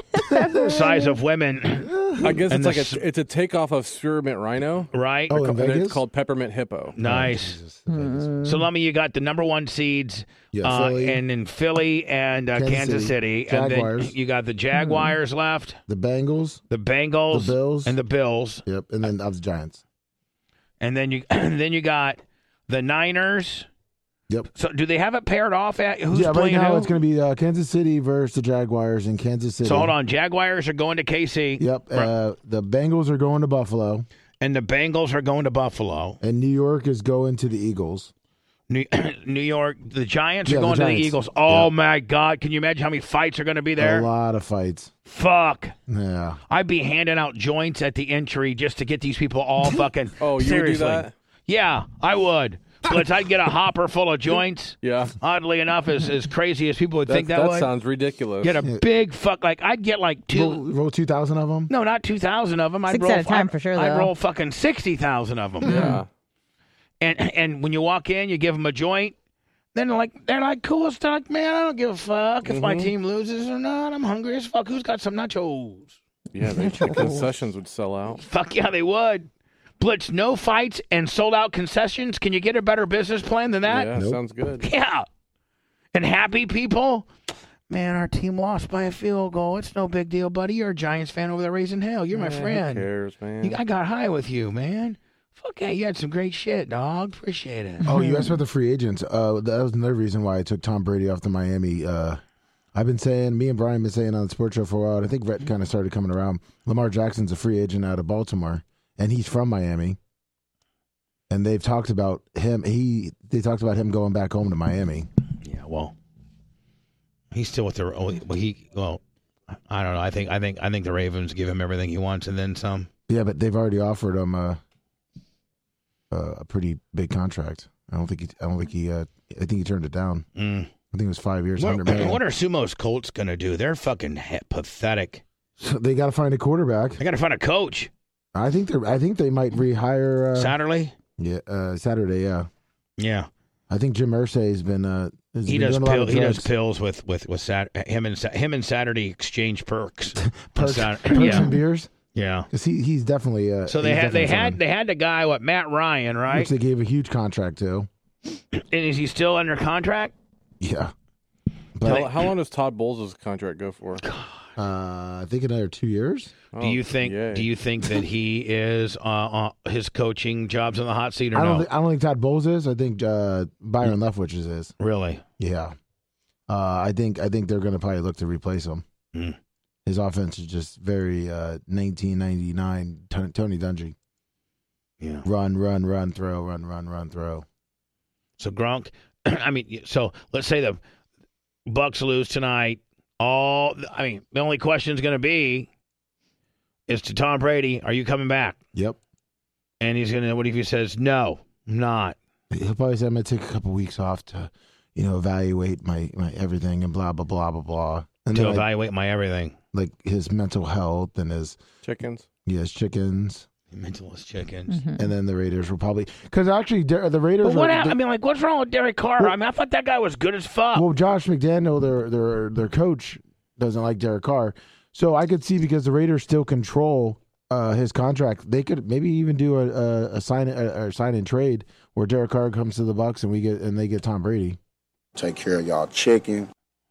size of women, I guess And it's like the s- a it's a takeoff of Spearmint Rhino. right? Oh, in And Vegas? it's called Peppermint Hippo. Nice. Jesus, Vegas. So, Lummy, you got the number one seeds, Yeah, uh, Philly. and in Philly and uh, Kansas Kansas City, City. and then Jaguars. you got the Jaguars left, The Bengals. the Bengals, The Bills. and the Bills, Yep, and then of the Giants. and then you and then you got the Niners. Yep. So, do they have it paired off at who's yeah, right playing now who? it's going to be uh, Kansas City versus the Jaguars in Kansas City. So hold on, Jaguars are going to K C. Yep. Right. Uh, the Bengals are going to Buffalo, And the Bengals are going to Buffalo. and New York is going to the Eagles. New, New York, the Giants Yeah, are the going to the Giants. Eagles. Oh, Yeah. my God. Can you imagine how many fights are going to be A there? lot of fights. Fuck. Yeah. I'd be handing out joints at the entry just to get these people all fucking. Oh, you seriously. would do that? Yeah, I would. Blitz, I'd get a hopper full of joints. Yeah. Oddly enough, as, as crazy as people would That, think that, that would. sounds ridiculous. Get a big fuck. Like, I'd get like two. Roll, roll two thousand of them. No, not two thousand of them. I'd Six roll, at a time I'd, for sure, I'd though. roll fucking sixty thousand of them. Yeah. And and when you walk in, you give them a joint. Then they're like, they're like, cool. They're like, man, I don't give a fuck if my team loses or not. I'm hungry as fuck. Who's got some nachos? Yeah, they, the concessions would sell out. Fuck yeah, they would. Blitz, no fights and sold out concessions. Can you get a better business plan than that? Yeah, Nope. sounds good. Yeah. And happy people. Man, our team lost by a field goal. It's no big deal, buddy. You're a Giants fan over there raising hell. You're my Yeah, friend. Who cares, man? You- I got high with you, man. Fuck yeah, you had some great shit, dog. Appreciate it. Oh, you asked about the free agents. Uh, that was another reason why I took Tom Brady off the Miami. Uh, I've been saying, me and Brian been saying on the sports show for a while, and I think Rhett kind of started coming around. Lamar Jackson's a free agent out of Baltimore, and he's from Miami. And they've talked about him. He they talked about him going back home to Miami. Yeah, well, he's still with the. Oh, well, he well, I don't know. I think I think I think the Ravens give him everything he wants and then some. Yeah, but they've already offered him a a, a pretty big contract. I don't think he. I don't think he. Uh, I think he turned it down. Mm. I think it was five years, What, hundred million. what are Sumo's Colts gonna do? They're fucking he- pathetic. So they got to find a quarterback. I gotta find a coach. I think they're. I think they might rehire uh, Saturday. Yeah, uh, Saturday. Yeah, Yeah. I think Jim Irsay's been. Uh, has He been does doing a lot pill, of he does drugs. pills with with with Sat, him and Sa- him and Saturday exchange perks. Perks, Sat- perks yeah, and beers. yeah. Because he, he's definitely. Uh, So they he's had they definitely had someone, they had the guy what Matt Ryan, right? which they gave a huge contract to. And is he still under contract? Yeah, How, but how long does Todd Bowles' contract go for? uh, I think another two years. Do you think yay. do you think that he is uh, uh, his coaching job's on the hot seat or I don't. no? Think, I don't think Todd Bowles is. I think uh, Byron Leftwich's is. Really? Yeah, uh, I think I think they're going to probably look to replace him. Mm. His offense is just very uh, nineteen ninety-nine Tony Tony Dungy. Yeah. Run, run, run, throw, run, run, run, throw. So Gronk, I mean, so let's say the Bucks lose tonight. All I mean, the only question is going to be is to Tom Brady, are you coming back? Yep. And he's going to, what if he says, no, I'm not? He'll probably say I'm going to take a couple weeks off to, you know, evaluate my, my everything and blah, blah, blah, blah, blah. And To then, like, evaluate my everything. like his mental health and his, Chickens. he has chickens. Mentalist chickens. Mhm. And then the Raiders will probably, because actually Der- the Raiders But what? are, hap- I mean, like, what's wrong with Derek Carr? I mean, I thought that guy was good as fuck. well, Josh McDaniel, their, their, their coach, doesn't like Derek Carr. So I could see because the Raiders still control uh, his contract, they could maybe even do a, a, a sign a, a sign and trade where Derek Carr comes to the Bucks and we get and they get Tom Brady. Take care of y'all chicken.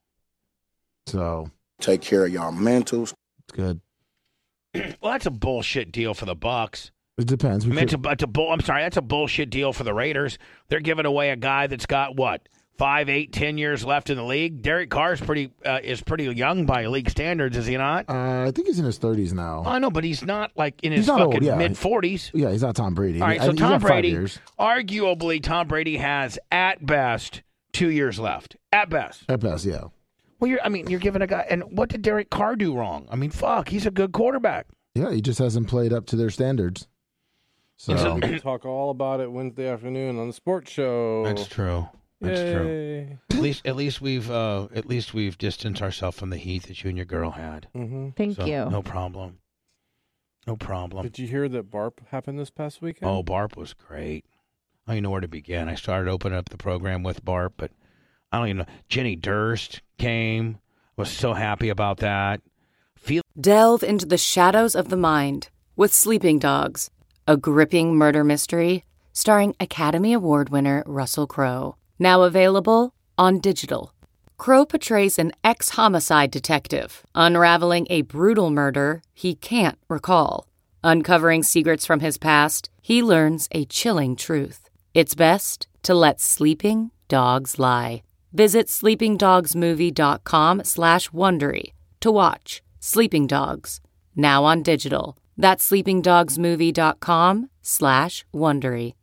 So Take care of y'all mentals. it's good. Well, that's a bullshit deal for the Bucks. It depends. I We mean, it's could, a, it's a bull. I'm sorry, that's a bullshit deal for the Raiders. They're giving away a guy that's got what five, eight, ten years left in the league. Derek Carr is pretty uh, is pretty young by league standards, is he not? uh, I think he's in his thirties now. I know, but he's not like in his He's not fucking old, yeah. mid forties. Yeah, he's not Tom Brady. All right, I- so he's Tom got five Brady, years. arguably, Tom Brady has at best two years left. At best. At best, yeah. Well, you're, I mean, you're giving a guy, and what did Derek Carr do wrong? I mean, fuck, he's a good quarterback. Yeah, he just hasn't played up to their standards. So, So- We'll talk all about it Wednesday afternoon on the sports show. That's true. That's true. Yay. At least, at least we've, uh, at least we've distanced ourselves from the heat that you and your girl had. Mm-hmm. Thank So, you. No problem. No problem. Did you hear that Barp happened this past weekend? Oh, Barp was great. I don't even know where to begin. I started opening up the program with Barp, but I don't even know. Jenny Durst came. Was so happy about that. Feel Delve into the shadows of the mind with Sleeping Dogs, a gripping murder mystery starring Academy Award winner Russell Crowe. Now available on digital. Crowe portrays an ex-homicide detective unraveling a brutal murder he can't recall. Uncovering secrets from his past, he learns a chilling truth. It's best to let sleeping dogs lie. Visit sleepingdogsmovie.com slash Wondery to watch Sleeping Dogs, now on digital. That's sleepingdogsmovie.com slash Wondery.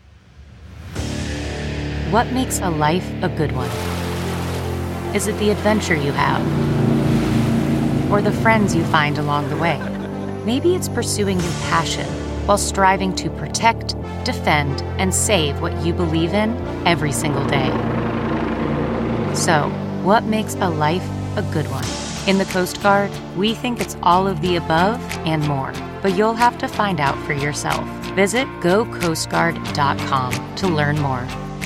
What makes a life a good one? Is it the adventure you have? Or the friends you find along the way? Maybe it's pursuing your passion while striving to protect, defend, and save what you believe in every single day. So, what makes a life a good one? In the Coast Guard, we think it's all of the above and more, but you'll have to find out for yourself. Visit go coast guard dot com to learn more.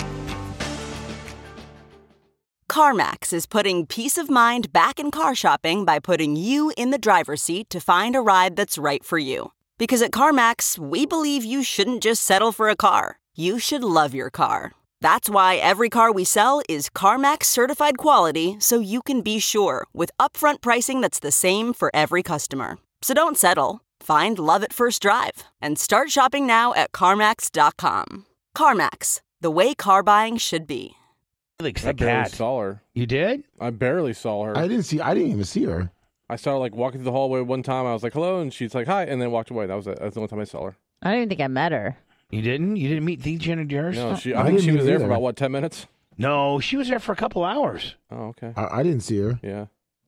CarMax is putting peace of mind back in car shopping by putting you in the driver's seat to find a ride that's right for you. Because at CarMax, we believe you shouldn't just settle for a car. You should love your car. That's why every car we sell is CarMax certified quality, so you can be sure with upfront pricing that's the same for every customer. So don't settle. Find love at first drive and start shopping now at CarMax dot com. CarMax, the way car buying should be. Felix I the barely cat. saw her. You did? I barely saw her. I didn't see. I didn't even see her. I saw her like walking through the hallway one time. I was like, hello. And she's like, hi. And then walked away. That was it. That's the only time I saw her. I don't even think I met her. You didn't? You didn't meet the Jenny Durst? No, she, I I think didn't she was either. there for about, what, ten minutes? No, she was there for a couple hours. Oh, okay. I, I didn't see her. Yeah.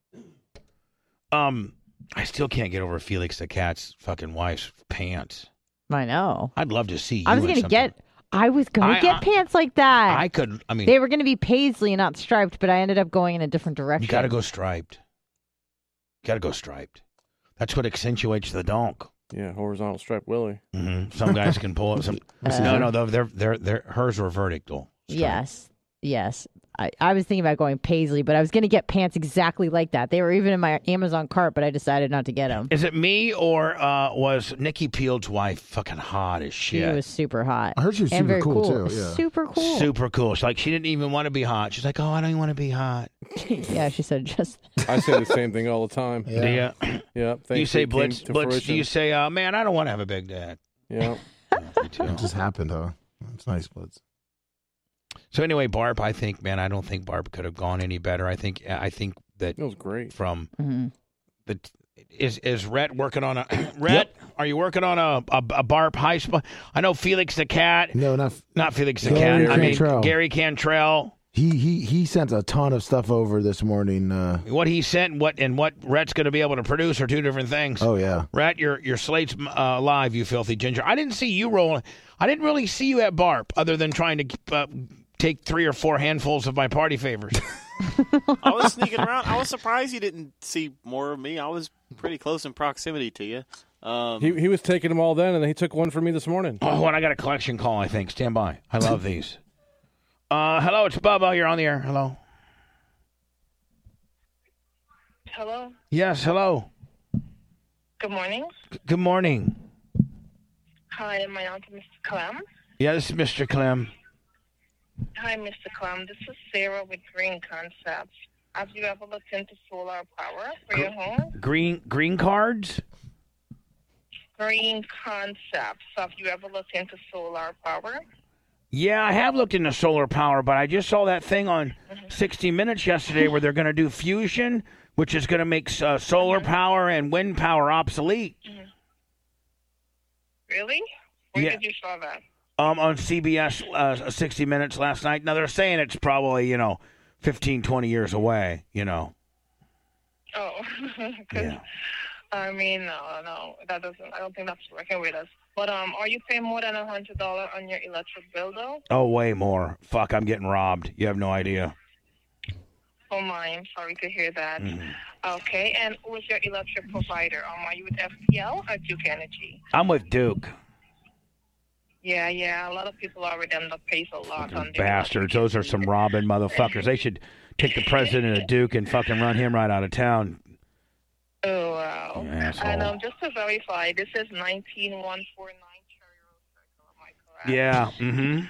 Um, I still can't get over Felix the cat's fucking wife's pants. I know. I'd love to see you. I was in gonna something. get. I was gonna I- get I- pants like that. I could. I mean, They were gonna be paisley and not striped, but I ended up going in a different direction. you got to go striped. Got to go striped. That's what accentuates the donk. Yeah, horizontal strap Willie. Mm-hmm. Some guys can pull it. Some Uh, no, no, they're, they're, they're, they're, hers were vertical. straight. Yes. Yes. I, I was thinking about going paisley, but I was going to get pants exactly like that. They were even in my Amazon cart, but I decided not to get them. Is it me or uh, was Nikki Field's wife fucking hot as She shit? was super hot. I heard she was and super very cool, cool, too, yeah. Super cool. Super cool. She's like, she didn't even want to be hot. She's like, oh, I don't even want to be hot. Yeah, she said just. I say the same thing all the time. Yeah. Do you? Yeah. You say it came Blitz, to Blitz, do fruition. you say, uh, man, I don't want to have a big dad? Yeah. Me too. It just happened, huh? It's nice, Blitz. So anyway, Barb, I think, man, I don't think Barb could have gone any better. I think, I think that It was great. from Mhm. the is is Rhett working on a Rhett? Are you working on a a, a Barb high spot? I know Felix the cat, No, not not Felix the Gary cat. I mean Cantrell. Gary Cantrell. he. He he sent a ton of stuff over this morning. Uh, What he sent, what and what Rhett's going to be able to produce are two different things. oh yeah, Rhett, your your slate's uh, live, you filthy ginger. I didn't see you rolling. I didn't really see you at Barb, other than trying to uh, take three or four handfuls of my party favors. I was sneaking around. I was surprised you didn't see more of me. I was pretty close in proximity to you. Um, He he was taking them all then, and then he took one for me this morning. Oh, and I got a collection call, I think. Stand by. I love these. Uh, hello, it's Bubba. You're on the air. Hello. Hello. Yes, hello. Good morning. G- good morning. Hi, my name is Mister Clem. Yeah, this is Mister Clem. Hi, Mister Clem. This is Sarah with Green Concepts. Have you ever looked into solar power for your home? Green green cards? Green Concepts. Have you ever looked into solar power? Yeah, I have looked into solar power, but I just saw that thing on sixty minutes yesterday where they're going to do fusion, which is going to make uh, solar power and wind power obsolete. Really? Where Yeah. did you saw that? Um, on C B S uh, sixty minutes last night. Now, they're saying it's probably, you know, fifteen, twenty years away, you know. Oh, 'cause, Yeah. I mean, no, no, that doesn't. I don't think that's working with us. But um, are you paying more than a hundred dollar on your electric bill, though? Oh, way more. Fuck, I'm getting robbed. You have no idea. Oh my, I'm sorry to hear that. Mhm. Okay, and who is your electric provider? Um, are you with F P L or Duke Energy? I'm with Duke. Yeah, yeah, a lot of people are with them that pays a lot on their Bastards. Those are some robbing motherfuckers. They should take the president of Duke and fucking run him right out of town. Oh, wow. You asshole. And um, just to verify, this is nineteen one forty-nine Cherry Road Circle, am I correct? Yeah. Mm-hmm.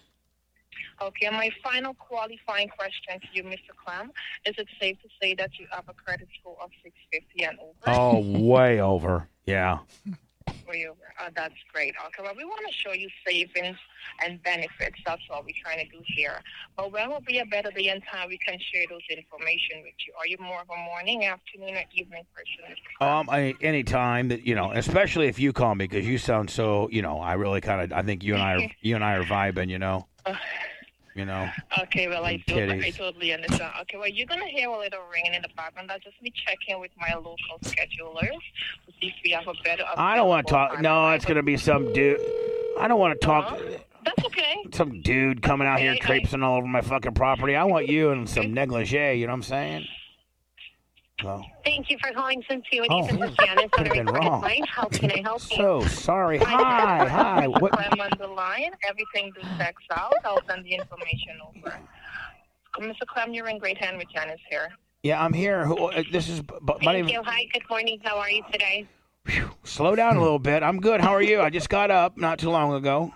Okay, and my final qualifying question to you, Mister Clem, is it safe to say that you have a credit score of six fifty and over? Oh, way over. Yeah. Way over. Oh, that's great. Okay, well, we want to show you savings and benefits. That's what we're trying to do here. But when will be a better day and time we can share those information with you? Are you more of a morning, afternoon, or evening person, Mister Clem? Um, I, any time that, you know, especially if you call me because you sound so, you know, I really kind of, I think you and I are, you and I are vibing, you know. You know. Okay, well, I do. Kitties. I totally understand. Okay, well, you're going to hear a little ringing in the background. I'll just be checking with my local schedulers to see if we have a better... I don't want to available talk. time. No, it's going to be some dude. I don't want to talk. Huh? That's okay. Some dude coming out here I- I- traipsing all over my fucking property. I want you in some negligee, you know what I'm saying? Well, Thank you for calling Cincinnati. Oh, This is Janice on could've a been recorded wrong. line. How can I help you? so sorry. Hi, hi. What? I'm on the line. Everything just checks out. I'll send the information over. Mister Clem, you're in great hand with Janice here. Yeah, I'm here. Who- uh, This is. but My Thank name. you. Hi, good morning. How are you today? Slow down a little bit. I'm good. How are you? I just got up not too long ago.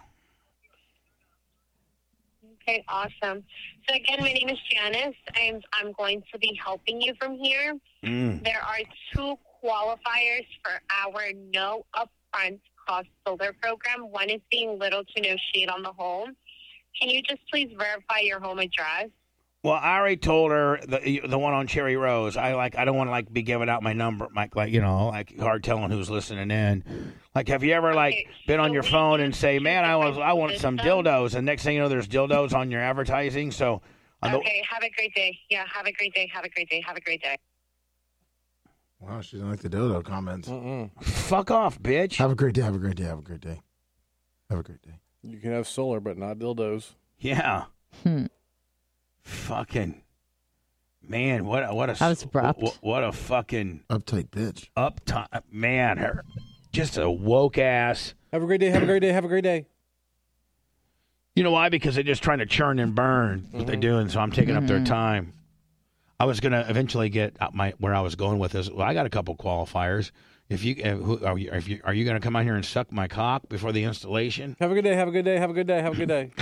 Okay, awesome. So again, my name is Janice, and I'm going to be helping you from here. Mm. There are two qualifiers for our no upfront cost solar program. One is being little to no shade on the home. Can you just please verify your home address? Well, I already told her the the one on Cherry Rose. I like. I don't want to like be giving out my number, like like you know, like hard telling who's listening in. Like, have you ever like Okay, been on so your we phone do and say, two "Man, I was different I want some systems. dildos," and next thing you know, there's dildos on your advertising. So, on the, Okay, have a great day. Yeah, have a great day. Have a great day. Have a great day. Wow, she didn't like the dodo comments. Mm-mm. fuck off, bitch. Have a great day. Have a great day. Have a great day. Have a great day. You can have solar, but not dildos. Yeah. Hmm. Fucking man, what a, what a That was abrupt. What, what a fucking Uptight bitch. uptime man. Her Just a woke ass. Have a great day. Have a great day. Have a great day. You know why? Because they're just trying to churn and burn what Mm-hmm. they're doing, so I'm taking Mm-hmm. up their time. I was going to eventually get out my where I was going with this. Well, I got a couple qualifiers. If you, uh, who, are you, if you, are you going to come out here and suck my cock before the installation? Have a good day. Have a good day. Have a good day. Have a good day.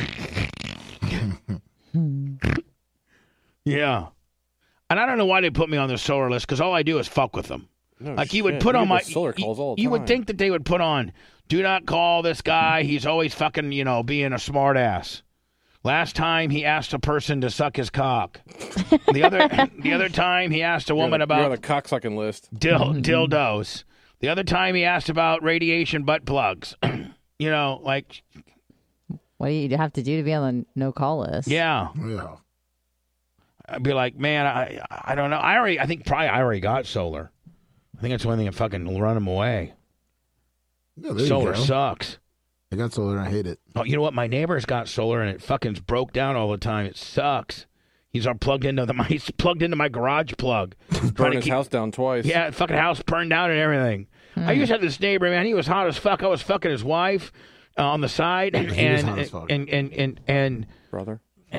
Yeah. And I don't know why they put me on the solar list, because all I do is fuck with them. No like you would shit. put You on get my those solar calls all the you would time. think that they would put on, do not call this guy. He's always fucking, you know, being a smart ass. Last time he asked a person to suck his cock. The other the other time he asked a woman you're on the, about you're on the cocksucking list. dil, dildos. The other time he asked about radiation butt plugs. You know, like What do you have to do to be on the no call list? yeah. Yeah. I'd be like, man, I I don't know. I already I think probably I already got solar. I think that's the only thing that fucking run them away. Yeah, there you Solar go. sucks. I got solar and I hate it. Oh, you know what? My neighbor's got solar and it fucking broke down all the time. It sucks. He's all plugged into the he's plugged into my garage plug. Burn his house down twice. Yeah, fucking house burned down and everything. Hmm. I used to have this neighbor, man. He was hot as fuck. I was fucking his wife uh, on the side, and He was and, hot as fuck. and and and and Brother.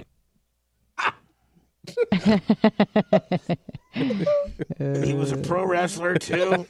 he was a pro wrestler too.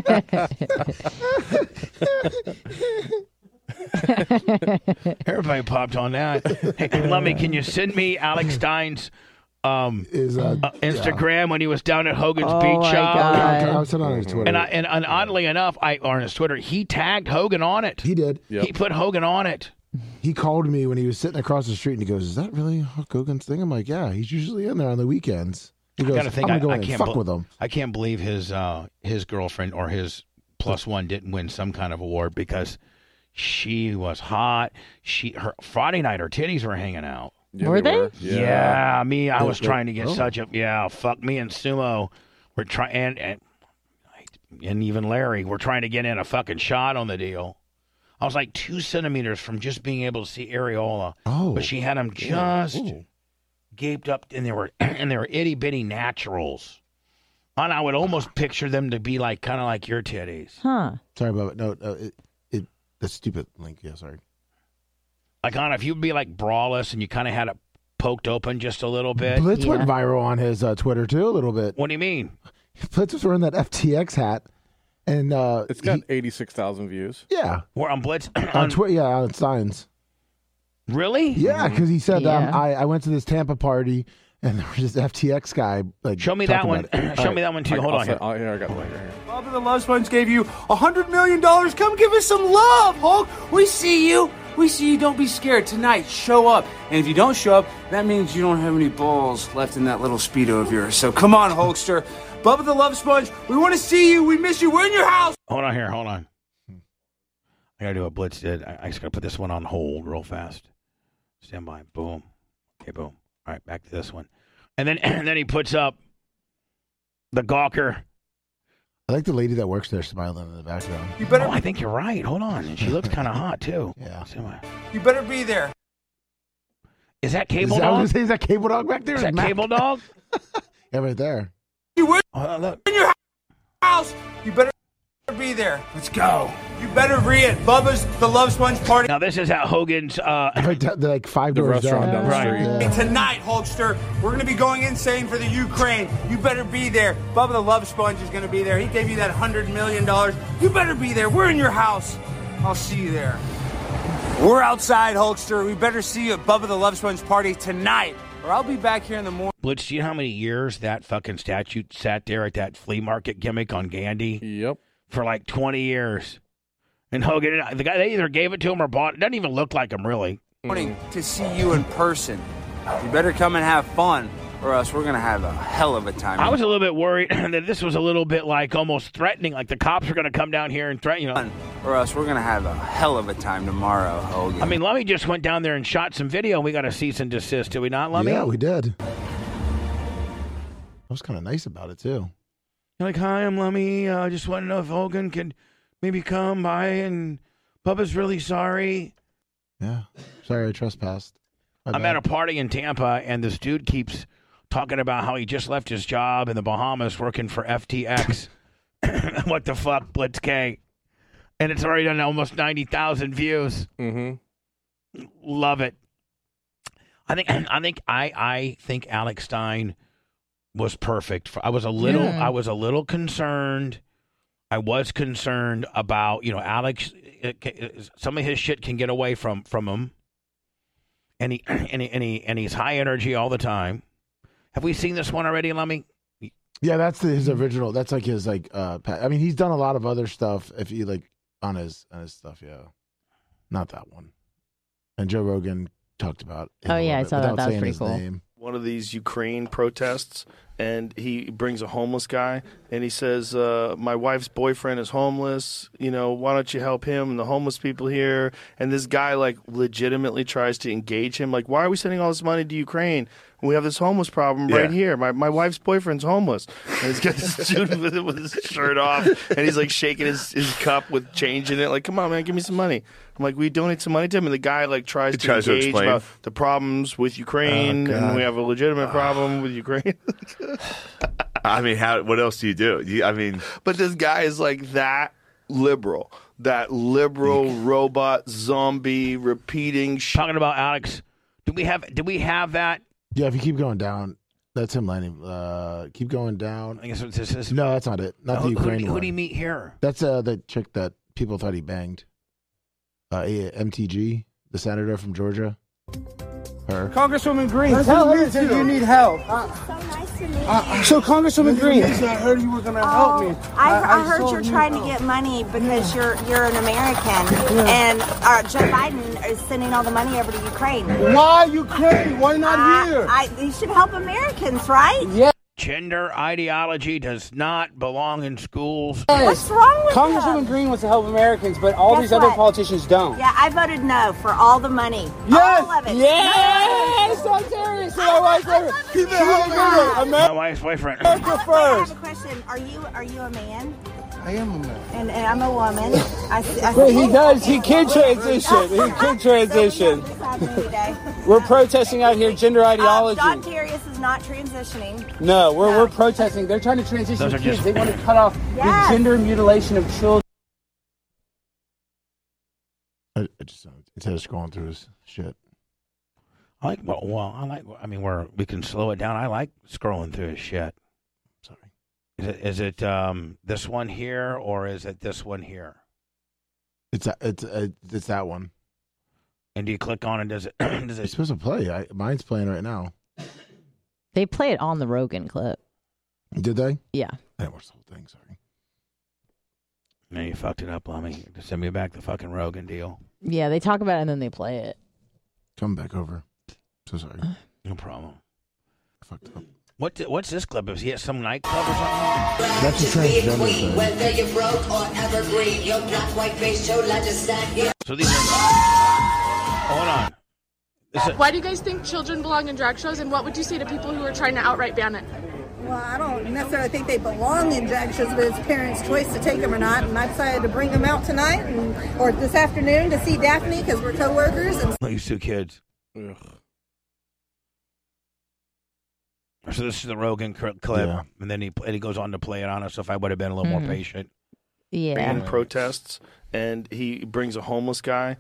Everybody popped on that. Hey, Lummy, can you send me Alex Stein's um, Is uh, uh, Instagram when he was down at Hogan's Oh, Beach my Shop? God. I was on his Twitter. And, I, and and oddly enough, I or on his Twitter, he tagged Hogan on it. he did. Yep. He put Hogan on it. He called me when he was sitting across the street, and he goes, "Is that really Hulk Hogan's thing?" I'm like, "Yeah, he's usually in there on the weekends." He I goes, gotta think. "I'm I, gonna go I in and can't fuck bel- with him." I can't believe his uh, his girlfriend or his plus one didn't win some kind of award, because she was hot. She her Friday night her titties were hanging out. Yeah, Were they? Yeah, me. I They- was they- trying to get oh. such a yeah. Fuck me and Sumo. We're trying and, and and even Larry. We're trying to get in a fucking shot on the deal. I was like two centimeters from just being able to see areola. Oh, But she had them just Ooh. gaped up, and they were and they were itty bitty naturals. And I would almost picture them to be like kind of like your titties. Huh. Sorry about it. No, no it, it, the stupid link. Yeah, sorry. Like, on if you'd be like braless and you kind of had it poked open just a little bit. Blitz Yeah. went viral on his uh, Twitter too, a little bit. What do you mean? Blitz was wearing that F T X hat, and uh, It's got he- eighty-six thousand views. yeah, We're on Blitz. on on, Twitter, yeah, on Steins. really? Yeah, because he said, um, Yeah. I, I went to this Tampa party, and there was this F T X guy. Like, Show me that talking one. about it. Show All me right. that one too. I- Hold I'll on say- here. I'll- here, I got the link right here. Bob and the Love Sponge gave you a hundred million dollars. Come give us some love, Hulk. We see you. We see you. Don't be scared. Tonight, show up. And if you don't show up, that means you don't have any balls left in that little Speedo of yours. So come on, Hulkster. Bubba the Love Sponge, we want to see you. We miss you. We're in your house. Hold on here. Hold on. I gotta do what Blitz did. I, I just gotta put this one on hold real fast. Stand by. Boom. Okay. Boom. All right. Back to this one. And then and then he puts up the Gawker. I like the lady that works there smiling in the background. You better, Oh, I think you're right. Hold on. And she looks kind of hot too. Yeah. Stand by. you better be there. Is that Is Cable that, I was Dog? gonna say, is that Cable Dog back there? Is that Mac? Cable Dog? Yeah, right there. You were Oh, look. in your house. You better be there. Let's go. You better be at Bubba's the Love Sponge party Now this is at Hogan's. Uh, Right down, they're like five The doors restaurant down the Right. street. Yeah. tonight, Hulkster. We're going to be going insane for the Ukraine. You better be there. Bubba the Love Sponge is going to be there. He gave you that hundred million dollars. You better be there. We're in your house. I'll see you there. We're outside, Hulkster. We better see you at Bubba the Love Sponge party tonight, or I'll be back here in the morning. Blitz, do you know how many years that fucking statue sat there at that flea market gimmick on Gandhi? Yep. For like twenty years. And Hogan, the guy, they either gave it to him or bought it. Doesn't even look like him, really. Morning to see you in person. You better come and have fun, or else we're going to have a hell of a time. I was a little bit worried that this was a little bit like almost threatening, like the cops are going to come down here and threaten, you know. Or else we're going to have a hell of a time tomorrow, Hogan. I mean, Lummy just went down there and shot some video, and we got a cease and desist, did we not, Lummy? Yeah, we did. I was kind of nice about it too. You're like, hi, I'm Lummy. I uh, just want to know if Hogan could maybe come by, and Bubba's really sorry. Yeah. Sorry, I trespassed. My I'm bad. at a party in Tampa, and this dude keeps talking about how he just left his job in the Bahamas working for F T X. What the fuck, Blitz K? And it's already done almost ninety thousand views. Mm-hmm. Love it. I think I think I I think Alex Stein was perfect. For, I was a little Yeah. I was a little concerned. I was concerned about, you know, Alex. It, it, some of his shit can get away from from him, and he and he, and he and he's high energy all the time. Have we seen this one already, Lummy? Yeah, that's the, his original. That's like his like. uh pa- I mean, he's done a lot of other stuff. If you like on his on his stuff, yeah, not that one. And Joe Rogan talked about. him Oh, a yeah, little I bit saw that. without That was saying pretty his cool. name. One of these Ukraine protests, and he brings a homeless guy, and he says, uh, my wife's boyfriend is homeless, you know, why don't you help him and the homeless people here? And this guy, like, legitimately tries to engage him, like, why are we sending all this money to Ukraine? We have this homeless problem right Yeah. here. My my wife's boyfriend's homeless. And he's got this dude with, with his shirt off, and he's, like, shaking his, his cup with change in it, like, come on, man, give me some money. I'm like, we donate some money to him, and the guy, like, tries He to tries to engage explain. about the problems with Ukraine, Oh, and God. we have a legitimate problem with Ukraine. I mean, how? What else do you do? You, I mean, But this guy is like that liberal, that liberal robot zombie repeating shit. Talking about Alex, do we have do we have that? Yeah, if you keep going down, that's him landing. Uh, keep going down. I guess this is No, that's not it. Not who, the who, Ukraine who one. do you meet here? That's uh the chick that people thought he banged. Uh, yeah, M T G, the senator from Georgia. Her. Congresswoman Green, Nice tell to her meet that you. you need help. So nice to meet Uh, so, Congresswoman Green, Nice I heard you were going to help me. I, I, heard saw you're you- trying to get money because you're you're an American, and uh, Joe Biden is sending all the money over to Ukraine. Why Ukraine? Why not I, here? I, you should help Americans, right? Yeah. Gender ideology does not belong in schools. What's wrong with Congresswoman them? Green wants to help Americans, but all Guess these other what? politicians don't. Yeah, I voted no for all the money. Yes! All of it. Yes! I'm serious. My wife's favorite. Keep it high. My wife's boyfriend. America I have first. a question. Are you are you a man? I am a man. And, and I'm a woman. I, see- I But see- he does. He can transition. He can transition. We're protesting out here gender Uh, ideology. Don Darius is not transitioning. No, we're we're protesting. They're trying to transition Those are kids. just- They want to cut off Yes. the gender mutilation of children. I, I just uh, instead of scrolling through his shit. I like well, well I like I mean we're we can slow it down. I like scrolling through his shit. Sorry. Is it is it um this one here or is it this one here? It's a, it's a, it's that one. And do you click on it? Does it does It's it supposed to play. I, mine's playing right now. They play it on the Rogan clip. Did they? Yeah. I didn't watch the whole thing. Sorry. No, you fucked it up, Lummy. Just send me back the fucking Rogan deal. Yeah, they talk about it and then they play it. Come back over. So sorry. No problem. I fucked up. What what's this clip? Is he at some nightclub or something? That's a transgender thing. Whether you're broke or evergreen, your black, white face, your legislature. So these are hold on. This is, Why do you guys think children belong in drag shows, and what would you say to people who are trying to outright ban it? Well, I don't necessarily think they belong in drag shows, but it's parents' choice to take them or not. And I decided to bring them out tonight and, or this afternoon to see Daphne because we're co-workers. And these two kids. Ugh. So this is the Rogan cl- clip, Yeah. and then he and he goes on to play it on us. So if I would have been a little Mhm. more patient, Yeah. In protests, and he brings a homeless guy.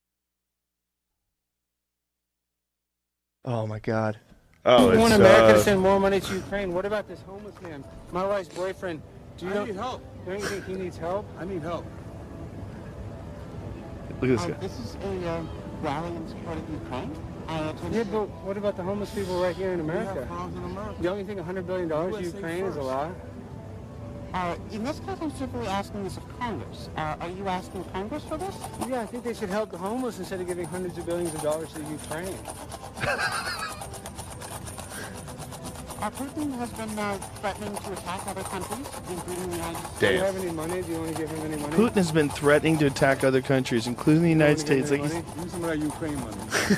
oh my God. Oh, We want it's, America uh, to send more money to Ukraine. What about this homeless man? My wife's boyfriend. Do you I know, need help. Don't you think he needs help? I need help. Look at this guy. This is a uh, rally in support of Ukraine. Uh, Yeah, but what about the homeless people right here in We have America? problems in America. You don't think one hundred billion dollars to U S A Ukraine is a first. lie? uh, in this case, I'm simply asking this of Congress. Uh, are you asking Congress for this? Yeah, I think they should help the homeless instead of giving hundreds of billions of dollars to Ukraine. Uh, Putin has been uh, threatening to attack other countries, including the United States. Do you Damn. have any money? Do you want to give him any money? Putin has been threatening to attack other countries, including the You United wanna give States. him Like any he's, money? Give me some of that Ukraine money.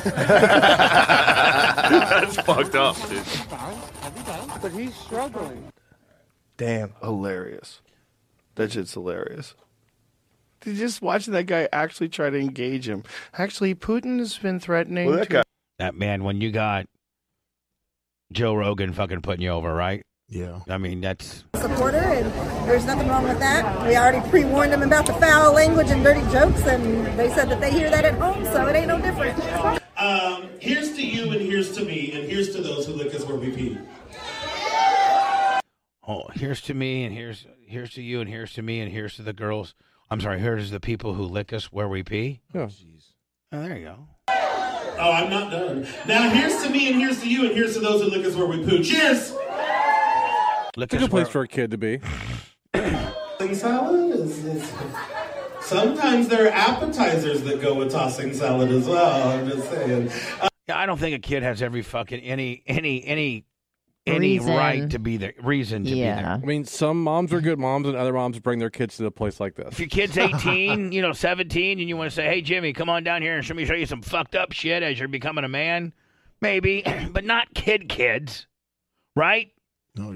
That's fucked up, dude. Every day. But he's struggling. damn, hilarious. That shit's hilarious. Dude, just watching that guy actually try to engage him. Actually, Putin has been threatening. Well, that to- guy. that man when you got Joe Rogan fucking putting you over, right? Yeah. I mean, that's... Supporter, and there's nothing wrong with that. We already pre-warned them about the foul language and dirty jokes, and they said that they hear that at home, so it ain't no different. Um, here's to you, and here's to me, and here's to those who lick us where we pee. Oh, here's to me, and here's here's to you, and here's to me, and here's to the girls. I'm sorry, here's the people who lick us where we pee. Oh, jeez. Oh, there you go. Oh, I'm not done. Now, here's to me, and here's to you, and here's to those who lick us where we poo. Cheers! Lick It's a good us place where- for a kid to be. Tossing salad is, is... Sometimes there are appetizers that go with tossing salad as well. I'm just saying. Uh, Yeah, I don't think a kid has every fucking any any any any Reason. right to be there. Reason to be there. I mean, some moms are good moms, and other moms bring their kids to a place like this. If your kid's eighteen, you know, seventeen, and you want to say, "Hey, Jimmy, come on down here and let me show you some fucked up shit as you're becoming a man," maybe, but not kid kids, right? No,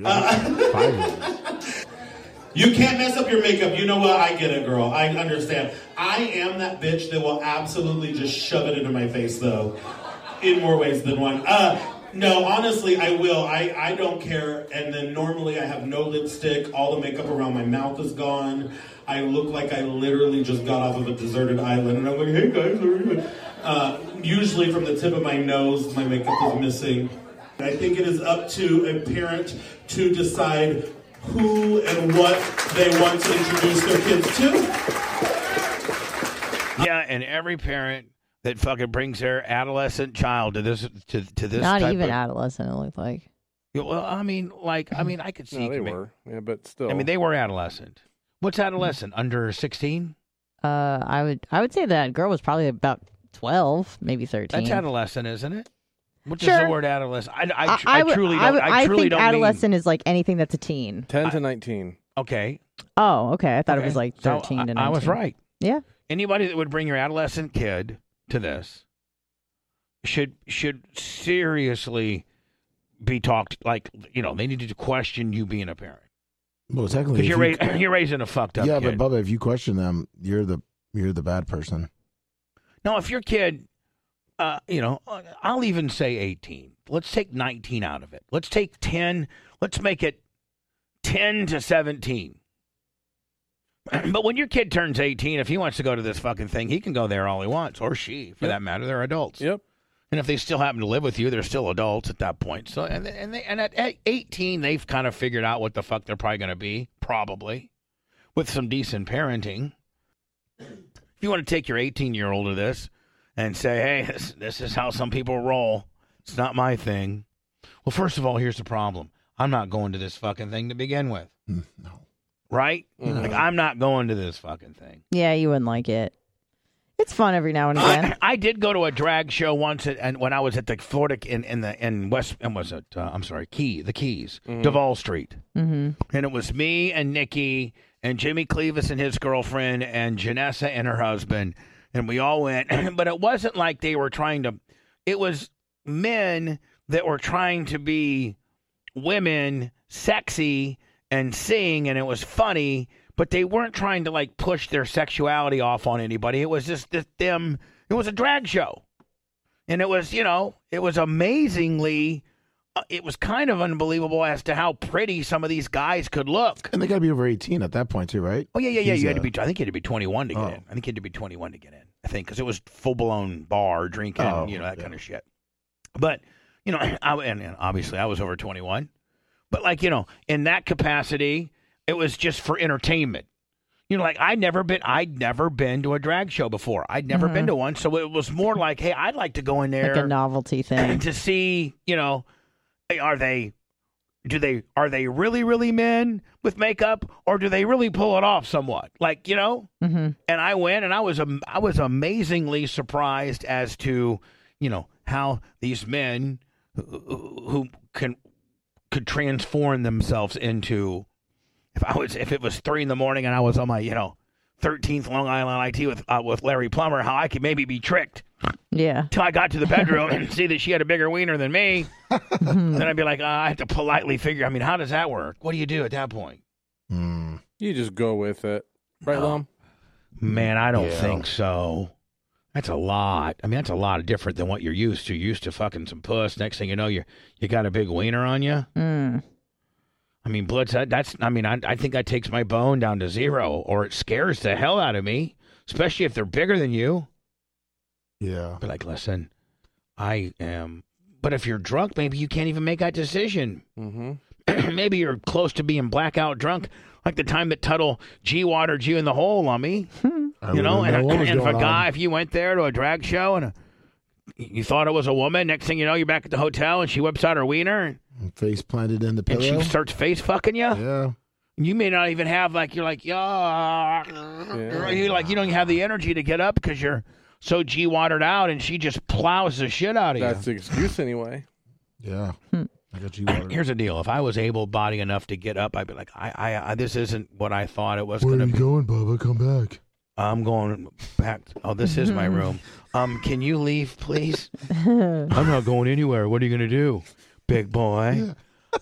You can't mess up your makeup. You know what? I get it, girl. I understand. I am that bitch that will absolutely just shove it into my face, though, in more ways than one. Uh, no, honestly, I will. I, I don't care. And then normally I have no lipstick. All the makeup around my mouth is gone. I look like I literally just got off of a deserted island. And I'm like, hey, guys, how are you? Uh, usually from the tip of my nose, my makeup is missing. I think it is up to a parent to decide who and what they want to introduce their kids to. Yeah, and every parent that fucking brings their adolescent child to this to to this Not type even of, adolescent, it looked like. Yeah, well, I mean, like, I mean, I could see. No, they I mean- were. Yeah, but still. I mean, they were adolescent. What's adolescent? Under sixteen? Uh, I would I would say that girl was probably about twelve, maybe thirteen. That's adolescent, isn't it? What does Sure. the word adolescent? I, I, tr- I, I would- truly I don't. would- I, I truly think don't adolescent is like anything that's a teen. ten to nineteen. Okay. Oh, okay. I thought it Okay. was like So, thirteen to I- nineteen. I was right. Yeah. Anybody that would bring your adolescent kid to this should should seriously be talked. Like, you know, they need to question you being a parent Well, technically, because if you're you- ra- you're raising a fucked up yeah, kid. but Bubba, if you question them, you're the you're the bad person. No, if your kid, uh, you know, I'll even say eighteen. Let's take nineteen out of it. Let's take ten. Let's make it ten to seventeen. But when your kid turns eighteen, if he wants to go to this fucking thing, he can go there all he wants, or she, for Yep. that matter. They're adults. Yep. And if they still happen to live with you, they're still adults at that point. So, and and they, and at eighteen, they've kind of figured out what the fuck they're probably going to be, probably, with some decent parenting. If you want to take your eighteen-year-old to this and say, hey, this, this is how some people roll, it's not my thing. Well, first of all, here's the problem. I'm not going to this fucking thing to begin with. No. Right? Mhm. Like, I'm not going to this fucking thing. Yeah, you wouldn't like it. It's fun every now and again. I, I did go to a drag show once, at, and when I was at the Florida in in the in West, and was it? Uh, I'm sorry, Key, the Keys, Mhm. Duval Street, Mm-hmm. and it was me and Nikki and Jimmy Clevis and his girlfriend and Janessa and her husband, and we all went. But it wasn't like they were trying to. It was men that were trying to be women, sexy, and sing, and it was funny. But they weren't trying to, like, push their sexuality off on anybody. It was just th- them. It was a drag show. And it was, you know, it was amazingly, uh, it was kind of unbelievable as to how pretty some of these guys could look. And they got to be over eighteen at that point too, right? Oh, yeah, yeah, yeah. He's, You had to uh, be, I think you had to be twenty-one to get Oh. in. I think you had to be twenty-one to get in, I think, because it was full-blown bar, drinking, Oh, you know, that yeah. kind of shit. But, you know, I, and, and obviously I was over twenty-one. But, like, you know, in that capacity, it was just for entertainment. You know, like, I'd never been, I'd never been to a drag show before. I'd never Mhm. been to one. So it was more like, hey, I'd like to go in there Like a novelty thing. to see, you know, hey, are they, do they, are they really, really men with makeup, or do they really pull it off somewhat? Like, you know? Mm-hmm. And I went, and I was, am- I was amazingly surprised as to, you know, how these men who, who can, could transform themselves into, if I was, if it was three in the morning and I was on my, you know, thirteenth Long Island I T with uh, with Larry Plummer, how I could maybe be tricked. Yeah. Till I got to the bedroom and see that she had a bigger wiener than me. Then I'd be like, uh, I have to politely figure. I mean, how does that work? What do you do at that point? You just go with it, right, No. Lom? Man, I don't Yeah. think so. That's a lot. I mean, that's a lot different than what you're used to. You're used to fucking some puss. Next thing you know, you you got a big wiener on you. Mm. I mean, Blitz, that, that's, I mean, I, I think that takes my bone down to zero, or it scares the hell out of me, especially if they're bigger than you. Yeah. But like, listen, I am, but if you're drunk, maybe you can't even make that decision. Mm-hmm. Maybe you're close to being blackout drunk, like the time that Tuttle G-watered you in the hole on me. I You know, and, know and if a guy, if you went there to a drag show and a, you thought it was a woman, next thing you know, you're back at the hotel and she whips out her wiener and face planted in the and pillow. she starts face fucking you. Yeah. You may not even have like you're like yeah, yeah. you like you don't have the energy to get up because you're so G watered out, and she just plows the shit out of you. That's the excuse anyway. Yeah. I got you watered. Here's the deal: if I was able-bodied enough to get up, I'd be like, I, I, I this isn't what I thought it was Where going are to you be. going, Bubba? Come back. I'm going back. Oh, this is my room. Um, can you leave, please? I'm not going anywhere. What are you going to do, big boy?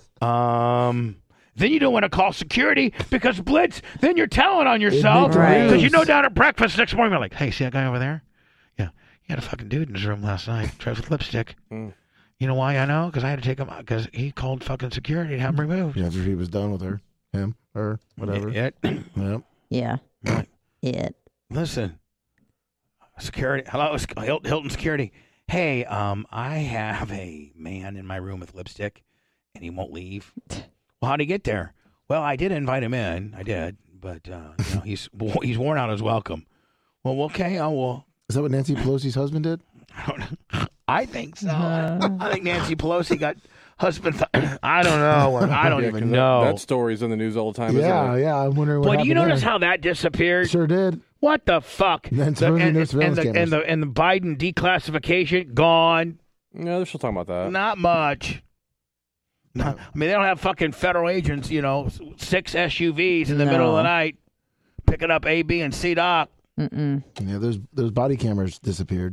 Um, then you don't want to call security because Blitz. Then you're telling on yourself because Right. you know down at breakfast next morning you're like, hey, see that guy over there? Yeah, he had a fucking dude in his room last night, dressed with lipstick. Mm. You know why I know? Because I had to take him out because he called fucking security to have him removed. Yeah, after he was done with her, him, her, whatever. It. Yep. Yeah. Right. It. Listen, security. Hello, Hil- Hilton Security. Hey, um, I have a man in my room with lipstick, and he won't leave. Well, how'd he get there? Well, I did invite him in. I did, but uh, you know, he's he's worn out his welcome. Well, okay. Oh well. Is that what Nancy Pelosi's husband did? I don't know. I think so. I think Nancy Pelosi got husband. Th- I don't know. I don't Yeah, even 'cause know. That, that story's in the news all the time. Yeah, isn't it? yeah. I'm wondering what Boy, do happened you notice there. how that disappeared? Sure did. What the fuck? Then The- supposedly and, no and, surveillance the, cameras. and the and the Biden declassification gone. Yeah, they're still talking about that. Not much. No, I mean, they don't have fucking federal agents, you know, six S U Vs in the No. middle of the night picking up A, B, and C Doc. Mm-mm. Yeah, those those body cameras disappeared.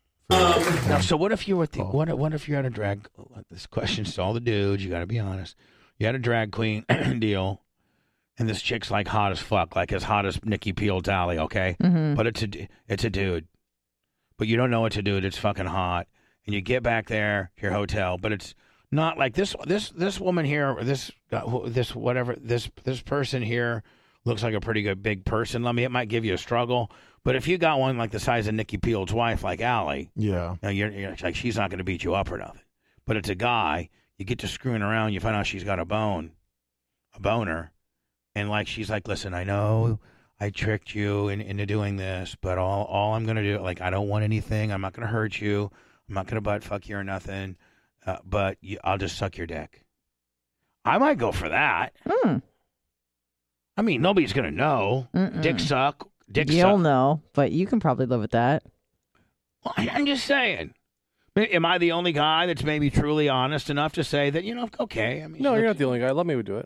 Now, so what if you were at the, what, what if you're at a drag? This question's to all the dudes. You got to be honest. You had a drag queen deal, and this chick's like hot as fuck, like as hot as Nikki Peel Tally, okay? Mhm. But it's a it's a dude, but you don't know it's a dude. It's fucking hot, and you get back there to your hotel, but it's not like this. This this woman here, or this uh, wh- this whatever this this person here looks like a pretty good big person. Let me. It might give you a struggle. But if you got one like the size of Nikki Peel's wife, like Allie, Yeah. now you're, you're like she's not going to beat you up or nothing. But it's a guy. You get to screwing around. You find out she's got a bone, a boner, and like she's like, listen, I know I tricked you in, into doing this, but all all I'm going to do, like, I don't want anything. I'm not going to hurt you. I'm not going to butt fuck you or nothing. Uh, but you, I'll just suck your dick. I might go for that. Hmm. I mean, nobody's going to know. Mm-mm. Dick suck. Dick You'll suck. know, but you can probably live with that. Well, I- I'm just saying. Am I the only guy that's maybe truly honest enough to say that, you know, okay. I mean, No, you're not the only guy. Let me would do it.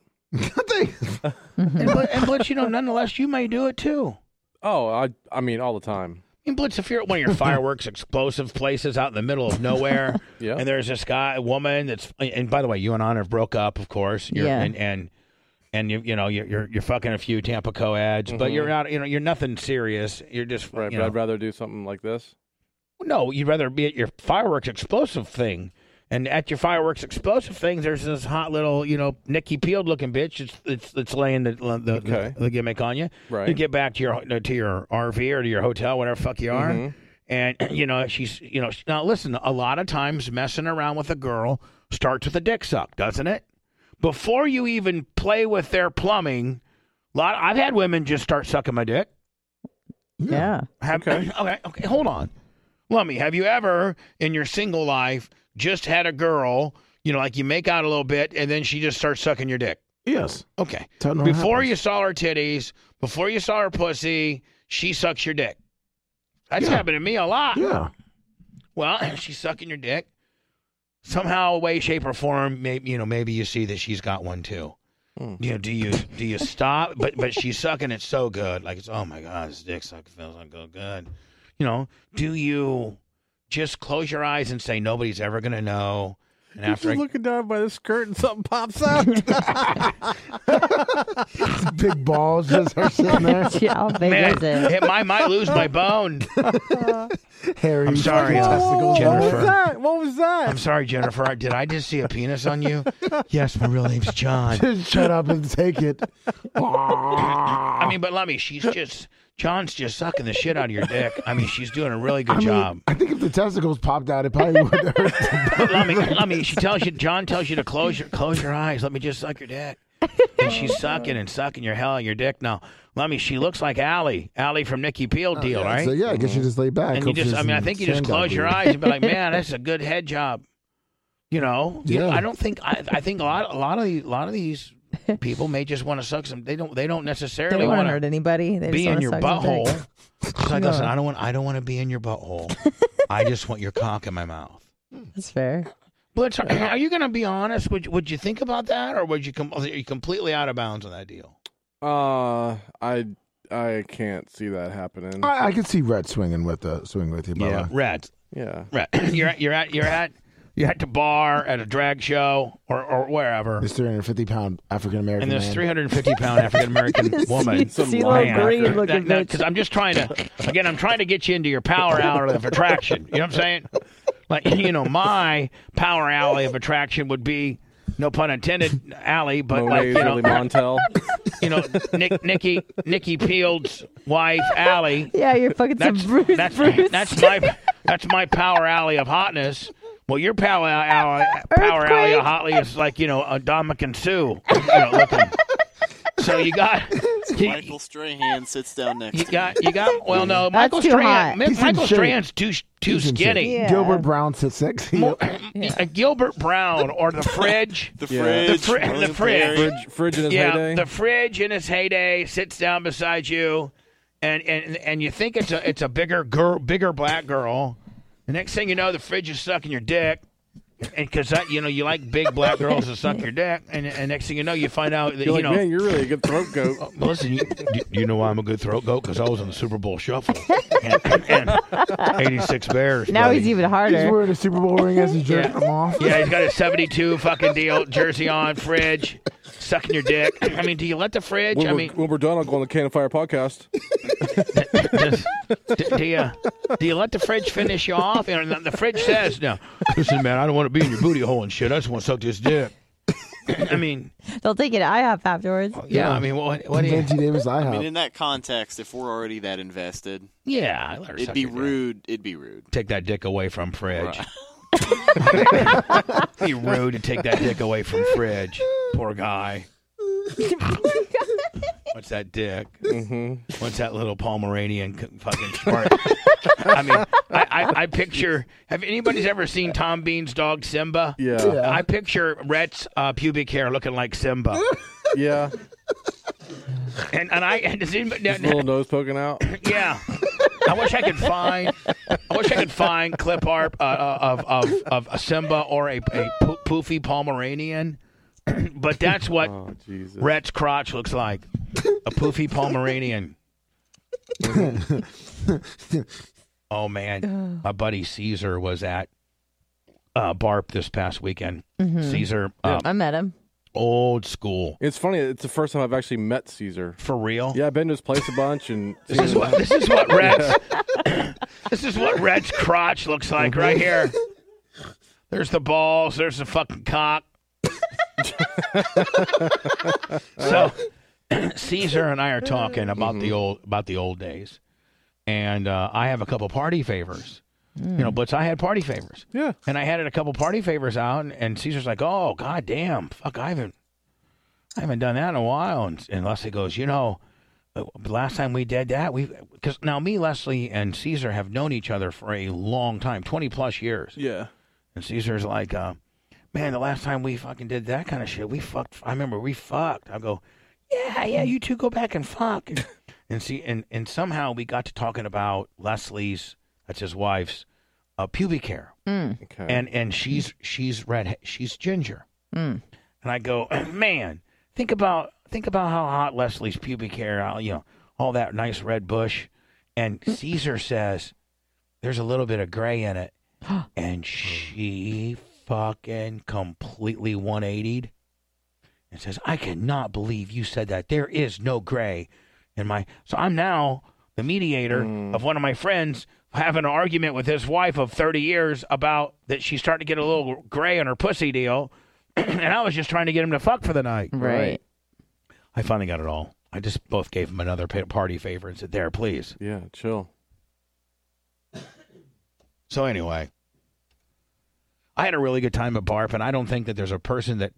and, but, and Blitz, you know, nonetheless, you may do it too. Oh, I I mean, all the time. I mean, Blitz, if you're at one of your fireworks explosive places out in the middle of nowhere, Yeah. and there's this guy, a woman that's, and by the way, you and Anna broke up, of course. You're, Yeah. And, and, and you, you know, you're, you're, you're fucking a few Tampa co-ads, but Mhm. you're not, you know, you're nothing serious. You're just, Right, you but know, I'd rather do something like this. no, you'd rather be at your fireworks explosive thing. And at your fireworks explosive thing, there's this hot little, you know, Nikki Peeled looking bitch. It's it's, it's laying the the, Okay. the gimmick on you. Right. You get back to your to your R V or to your hotel, whatever the fuck you are, Mhm. and you know she's you know now listen. A lot of times messing around with a girl starts with a dick suck, doesn't it? Before you even play with their plumbing, lot I've had women just start sucking my dick. Yeah. Have, okay. okay, okay, hold on. Lummy, have you ever in your single life just had a girl, you know, like you make out a little bit and then she just starts sucking your dick? Yes. Okay. That's how it Before happens. you saw her titties, before you saw her pussy, she sucks your dick. That's Yeah. happened to me a lot. Yeah. Well, she's sucking your dick. Somehow, way, shape, or form, maybe you know, maybe you see that she's got one too. Hmm. You know, do you do you stop? But but she's sucking it so good, like it's oh my god, this dick suck feels like so good. You know, do you just close your eyes and say nobody's ever gonna know? And after You're I, looking down by the skirt and something pops out. Big balls just are sitting there. How big man, is it? it might, might lose my bone. Hairy I'm sorry, fucking uh, testicles. What was Jennifer. that? What was that? I'm sorry, Jennifer. Did I just see a penis on you? Yes, my real name's John. Just shut up and take it. I mean, but let me. She's just John's just sucking the shit out of your dick. I mean, she's doing a really good I mean, job. I think if the testicles popped out, it probably would hurt. But let me, let me. She tells you, John tells you to close your close your eyes. Let me just suck your dick. And she's sucking and sucking your hell out of your dick. Now, let me. She looks like Allie, Allie from Nikki Peel deal, yeah, right? So yeah, I guess you just lay back. And you Hope just, there's I mean, I some think you just sand close out your there. eyes and be like, man, that's a good head job. You know, You- Yeah. I don't think I, I think a lot, a lot of the, a lot of these people may just want to suck some. They don't, they don't They necessarily don't want want to hurt anybody. They be just in wanna your suck some dick. butthole. It's like, No. listen, I don't want, I don't want to be in your butthole. I just want your cock in my mouth. That's fair. But are you going to be honest? Would you, would you think about that, or would you com- are you completely out of bounds on that deal? Uh, I I can't see that happening. I, I could see Red swinging with the swing with you, but Yeah, uh, Red. Yeah. Red. You're at, you're at, you're at, you're at the bar at a drag show or, or wherever. this three hundred fifty pound African American And this man. three hundred fifty pound African American woman. Some CeeLo Green looking bitch. Because I'm just trying to, again, I'm trying to get you into your power alley of attraction. You know what I'm saying? Like, you know, my power alley of attraction would be, no pun intended, alley, but like, Monet's you know, really Montel. you know, Nick, Nikki, Nikki Peel's wife, Allie. Yeah, you're fucking That's some Bruce. that's Bruce. that's my that's my power alley of hotness. Well, your power alley, power alley of hotly is like, you know, a Dominican Sue, you know, looking. So you got you, Michael Strahan sits down next you to got me. you got well no That's Michael too Strahan hot. Mi- He's in Michael shape. Strahan's too too He's in shape. skinny. Yeah. Gilbert Brown sits sexy. Mo- uh, Gilbert Brown or the fridge. The Yeah. fridge. The fri- William the fridge. Perry. Fridge, fridge in his yeah, heyday. the fridge in its heyday sits down beside you, and and and you think it's a it's a bigger girl, bigger black girl. The next thing you know, the fridge is sucking your dick, and because that you know you like big black girls to suck your dick, and, and next thing you know, you find out that You're you like, know. man, you're really a good throat goat. Uh, listen, you, you, you know why I'm a good throat goat? Because I was in the Super Bowl Shuffle and, and eighty-six Bears. Now buddy. he's even He's harder. wearing a Super Bowl ring as he's jerking Yeah. them off. Yeah, he's got a seventy-two fucking deal jersey on, fridge, sucking your dick. I mean, do you let the fridge? When, I we're, mean, when we're done, I'll go on the Can of Fire podcast. does, do, do you do you let the fridge finish you off? And the, the fridge says, "No, listen, man, I don't want to be in your booty hole and shit. I just want to suck this dick." I mean, They'll take it to IHOP afterwards. yeah, I mean, what, what do you? Venti Davis I mean, IHOP. in that context, if we're already that invested, Yeah, I let her it'd suck be your dick. rude. It'd be rude. Take that dick away from fridge. Right. Be rude to take that dick away from fridge. Poor guy. What's that dick? Mm-hmm. What's that little Pomeranian c- fucking short? I mean, I, I, I picture. Have anybody's ever seen Tom Bean's dog Simba? Yeah. Yeah. I picture Rhett's uh, pubic hair looking like Simba. Yeah. And and I and does anybody, His little nose poking out. yeah. I wish I could find. I wish I could find clip art uh, uh, of of of a Simba or a a po- poofy Pomeranian. But that's what Oh, Jesus. Rhett's crotch looks like. A poofy Pomeranian. Oh, man. My buddy Caesar was at uh, Barp this past weekend. Mhm. Caesar, uh, I met him. old school. It's funny. It's the first time I've actually met Caesar. For real? Yeah, I've been to his place a bunch, and This is what this is what Rhett's this is what Rhett's crotch looks like right here. There's the balls. There's the fucking cock. So Caesar and I are talking about the old about the old days, and uh, I have a couple party favors. You know, Blitz, I had party favors. Yeah. And I had a couple party favors out, and, and Caesar's like, "Oh, god damn, fuck, I haven't, I haven't done that in a while." And, and Leslie goes, "You know, uh, last time we did that, we because now me, Leslie, and Caesar have known each other for a long time, twenty plus years." Yeah. And Caesar's like, uh, "Man, the last time we fucking did that kind of shit, we fucked. I remember we fucked." I go, "Yeah, yeah, you two go back and fuck." and see, and and somehow we got to talking about Leslie's, that's his wife's, uh, pubic hair. Mm. Okay. And and she's she's red, she's ginger. Mm. And I go, "Man, think about think about how hot Leslie's pubic hair, uh, you know, all that nice red bush." And Caesar says, "There's a little bit of gray in it," and she fucking completely one eightied and says, I cannot believe you said that. There is no gray in my... So I'm now the mediator mm. of one of my friends having an argument with his wife of thirty years about that she's starting to get a little gray on her pussy deal. And I was just trying to get him to fuck for the night. Right. I finally got it all. I just both gave him another party favor and said, there, please. Yeah, chill. So anyway, I had a really good time at BARP, and I don't think that there's a person that...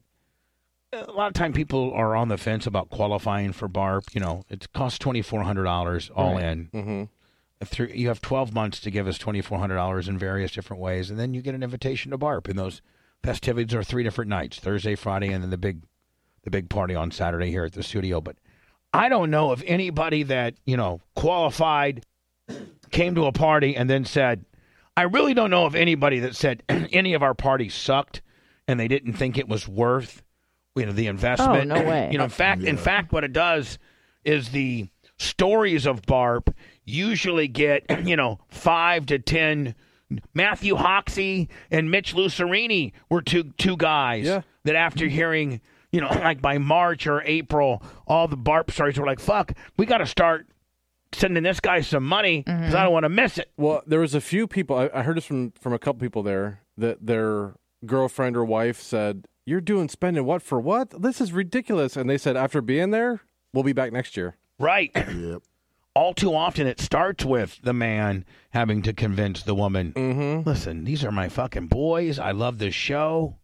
A lot of time people are on the fence about qualifying for BARP. You know, it costs twenty-four hundred dollars all right. in. Mm-hmm. Through, you have twelve months to give us twenty-four hundred dollars in various different ways, and then you get an invitation to BARP. And those festivities are three different nights, Thursday, Friday, and then the big the big party on Saturday here at the studio. But I don't know if anybody that, you know, qualified, came to a party and then said, I really don't know if anybody that said any of our parties sucked and they didn't think it was worth, you know, the investment. Oh, no way. You know, in fact, yeah. in fact, what it does is the stories of BARP usually get, you know, five to ten. Matthew Hoxie and Mitch Lucerini were two two guys yeah. that after hearing, you know, like by March or April, all the BARP stories were like, fuck, we got to start sending this guy some money because mm-hmm. I don't want to miss it. Well, there was a few people, I, I heard this from, from a couple people there, that their girlfriend or wife said, you're doing spending what for what? This is ridiculous. And they said, after being there, we'll be back next year. Right. Yep. All too often it starts with the man having to convince the woman, mm-hmm. listen, these are my fucking boys. I love this show.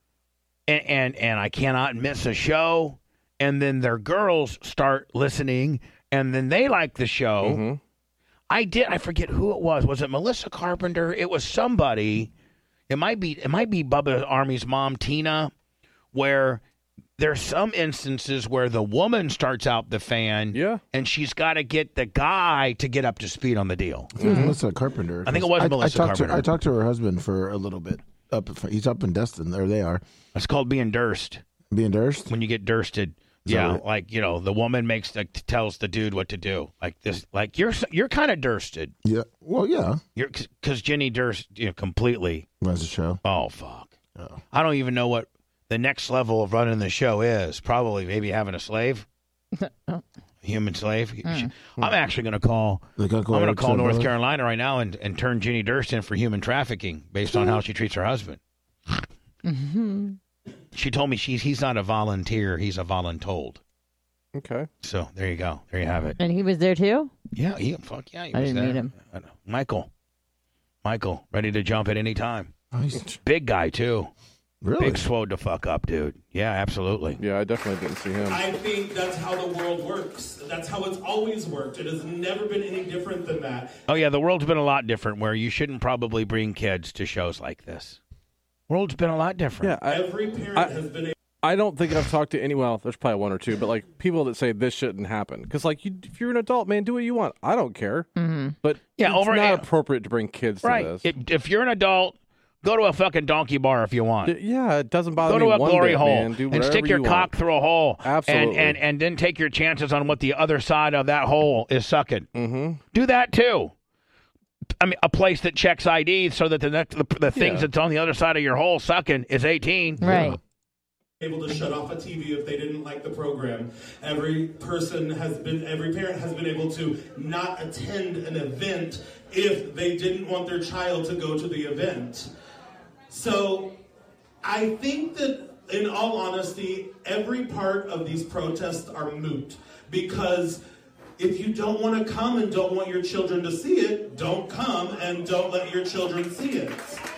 And, and, and I cannot miss a show. And then their girls start listening, and then they like the show. Mm-hmm. I did. I forget who it was. Was it Melissa Carpenter? It was somebody. It might be. It might be Bubba Army's mom, Tina. Where there's some instances where the woman starts out the fan, yeah, and she's got to get the guy to get up to speed on the deal. I think it was Melissa Carpenter. I think it was I, Melissa I talked Carpenter. To, I talked to her husband for a little bit. Up, he's up in Destin. There they are. It's called being Durst. Being Durst. When you get Dursted. Yeah, right? Like, you know, the woman makes the, tells the dude what to do. Like this, like you're you're kind of Dursted. Yeah. Well, yeah. You're because Jenny Durst, you know, completely runs the show. Oh fuck. Oh. I don't even know what the next level of running the show is. Probably maybe having a slave, human slave. Mm. I'm actually going to call. I'm going to call North Carolina right now and, and turn Jenny Durst in for human trafficking based on how she treats her husband. Mm-hmm. She told me she's he's not a volunteer, he's a voluntold. Okay. So there you go. There you have it. And he was there too? Yeah, he fuck yeah, he I was didn't there. meet him. I know. Michael. Michael, ready to jump at any time. Nice. Big guy too. Really? Big swole to fuck up, dude. Yeah, absolutely. Yeah, I definitely didn't see him. I think that's how the world works. That's how it's always worked. It has never been any different than that. Oh yeah, the world's been a lot different where you shouldn't probably bring kids to shows like this. World's been a lot different. Yeah, I, Every parent I, has been. A- I don't think I've talked to any. Well, there's probably one or two, but like people that say this shouldn't happen because, like, you, if you're an adult, man, do what you want. I don't care. Mm-hmm. But yeah, it's over not uh, appropriate to bring kids right. to this. If, if you're an adult, go to a fucking donkey bar if you want. Yeah, it doesn't bother me. me. Go to a one glory bit, hole man. Do and stick your you cock want. through a hole. Absolutely. And, and and then take your chances on what the other side of that hole is sucking. Mm-hmm. Do that too. I mean, a place that checks I D so that the next, the, the things Yeah. that's on the other side of your hole sucking is eighteen. Right. Yeah. Able to shut off a T V if they didn't like the program. Every person has been, every parent has been able to not attend an event if they didn't want their child to go to the event. So I think that, in all honesty, every part of these protests are moot because if you don't want to come and don't want your children to see it, don't come and don't let your children see it.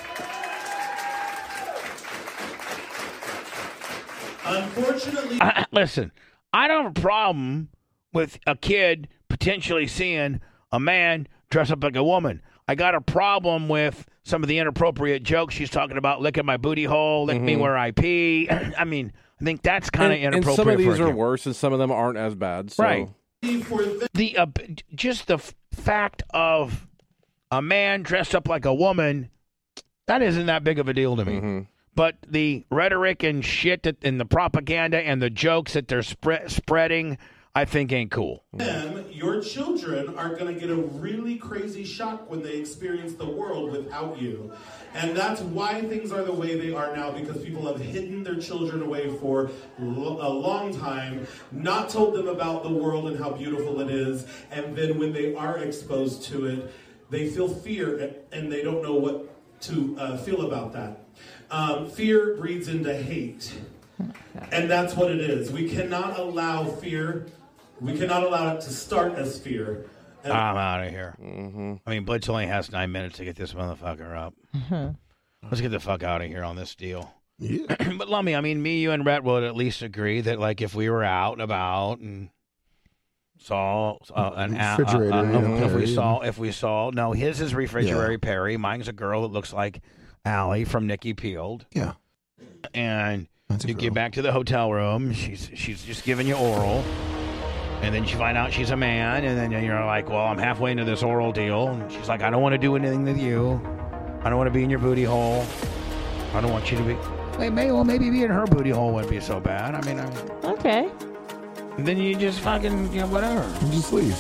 Unfortunately, I, listen, I don't have a problem with a kid potentially seeing a man dress up like a woman. I got a problem with some of the inappropriate jokes she's talking about. Lick at my booty hole, lick mm-hmm. me where I pee. I mean, I think that's kind of inappropriate. And some of these for are worse, and some of them aren't as bad. So. Right. The uh, just the f- fact of a man dressed up like a woman, that isn't that big of a deal to me. Mm-hmm. But the rhetoric and shit that, and the propaganda and the jokes that they're spre- spreading, I think ain't cool. Then your children are going to get a really crazy shock when they experience the world without you. And that's why things are the way they are now, because people have hidden their children away for lo- a long time, not told them about the world and how beautiful it is, and then when they are exposed to it, they feel fear and they don't know what to uh, feel about that. Um, fear breeds into hate. And that's what it is. We cannot allow fear, we cannot allow it to start as fear. And I'm out of here. Mm-hmm. I mean, Blitz only has nine minutes to get this motherfucker up. Mm-hmm. Let's get the fuck out of here on this deal. Yeah. But Lummy, I mean, me, you, and Rhett would at least agree that, like, if we were out and about and saw uh, an Refrigerator, uh, uh, uh, yeah, if we yeah. saw, if we saw, no, his is Refrigerator Perry. Mine's a girl that looks like Allie from Nikki Peeled. Yeah. And That's a you girl. get back to the hotel room. She's she's just giving you oral. And then you find out she's a man, and then you're like, well, I'm halfway into this oral deal. And she's like, I don't want to do anything with you. I don't want to be in your booty hole. I don't want you to be... Wait, maybe, well, maybe being in her booty hole wouldn't be so bad. I mean, I... Okay. And then you just fucking, you know, whatever. You just leave.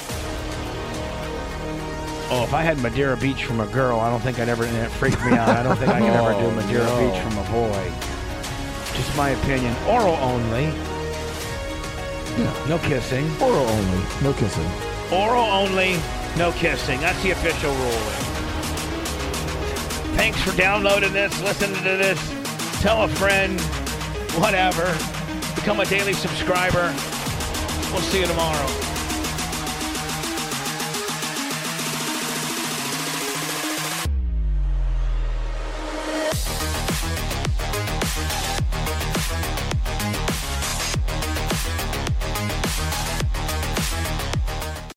Oh, if I had Madeira Beach from a girl, I don't think I'd ever... And it freaked me out. I don't think I could ever do Oh, Madeira no. Beach from a boy. Just my opinion. Oral only. Yeah. No kissing. Oral only. No kissing. Oral only, no kissing. That's the official ruling. Thanks for downloading this, listening to this. Tell a friend, whatever. Become a daily subscriber. We'll see you tomorrow.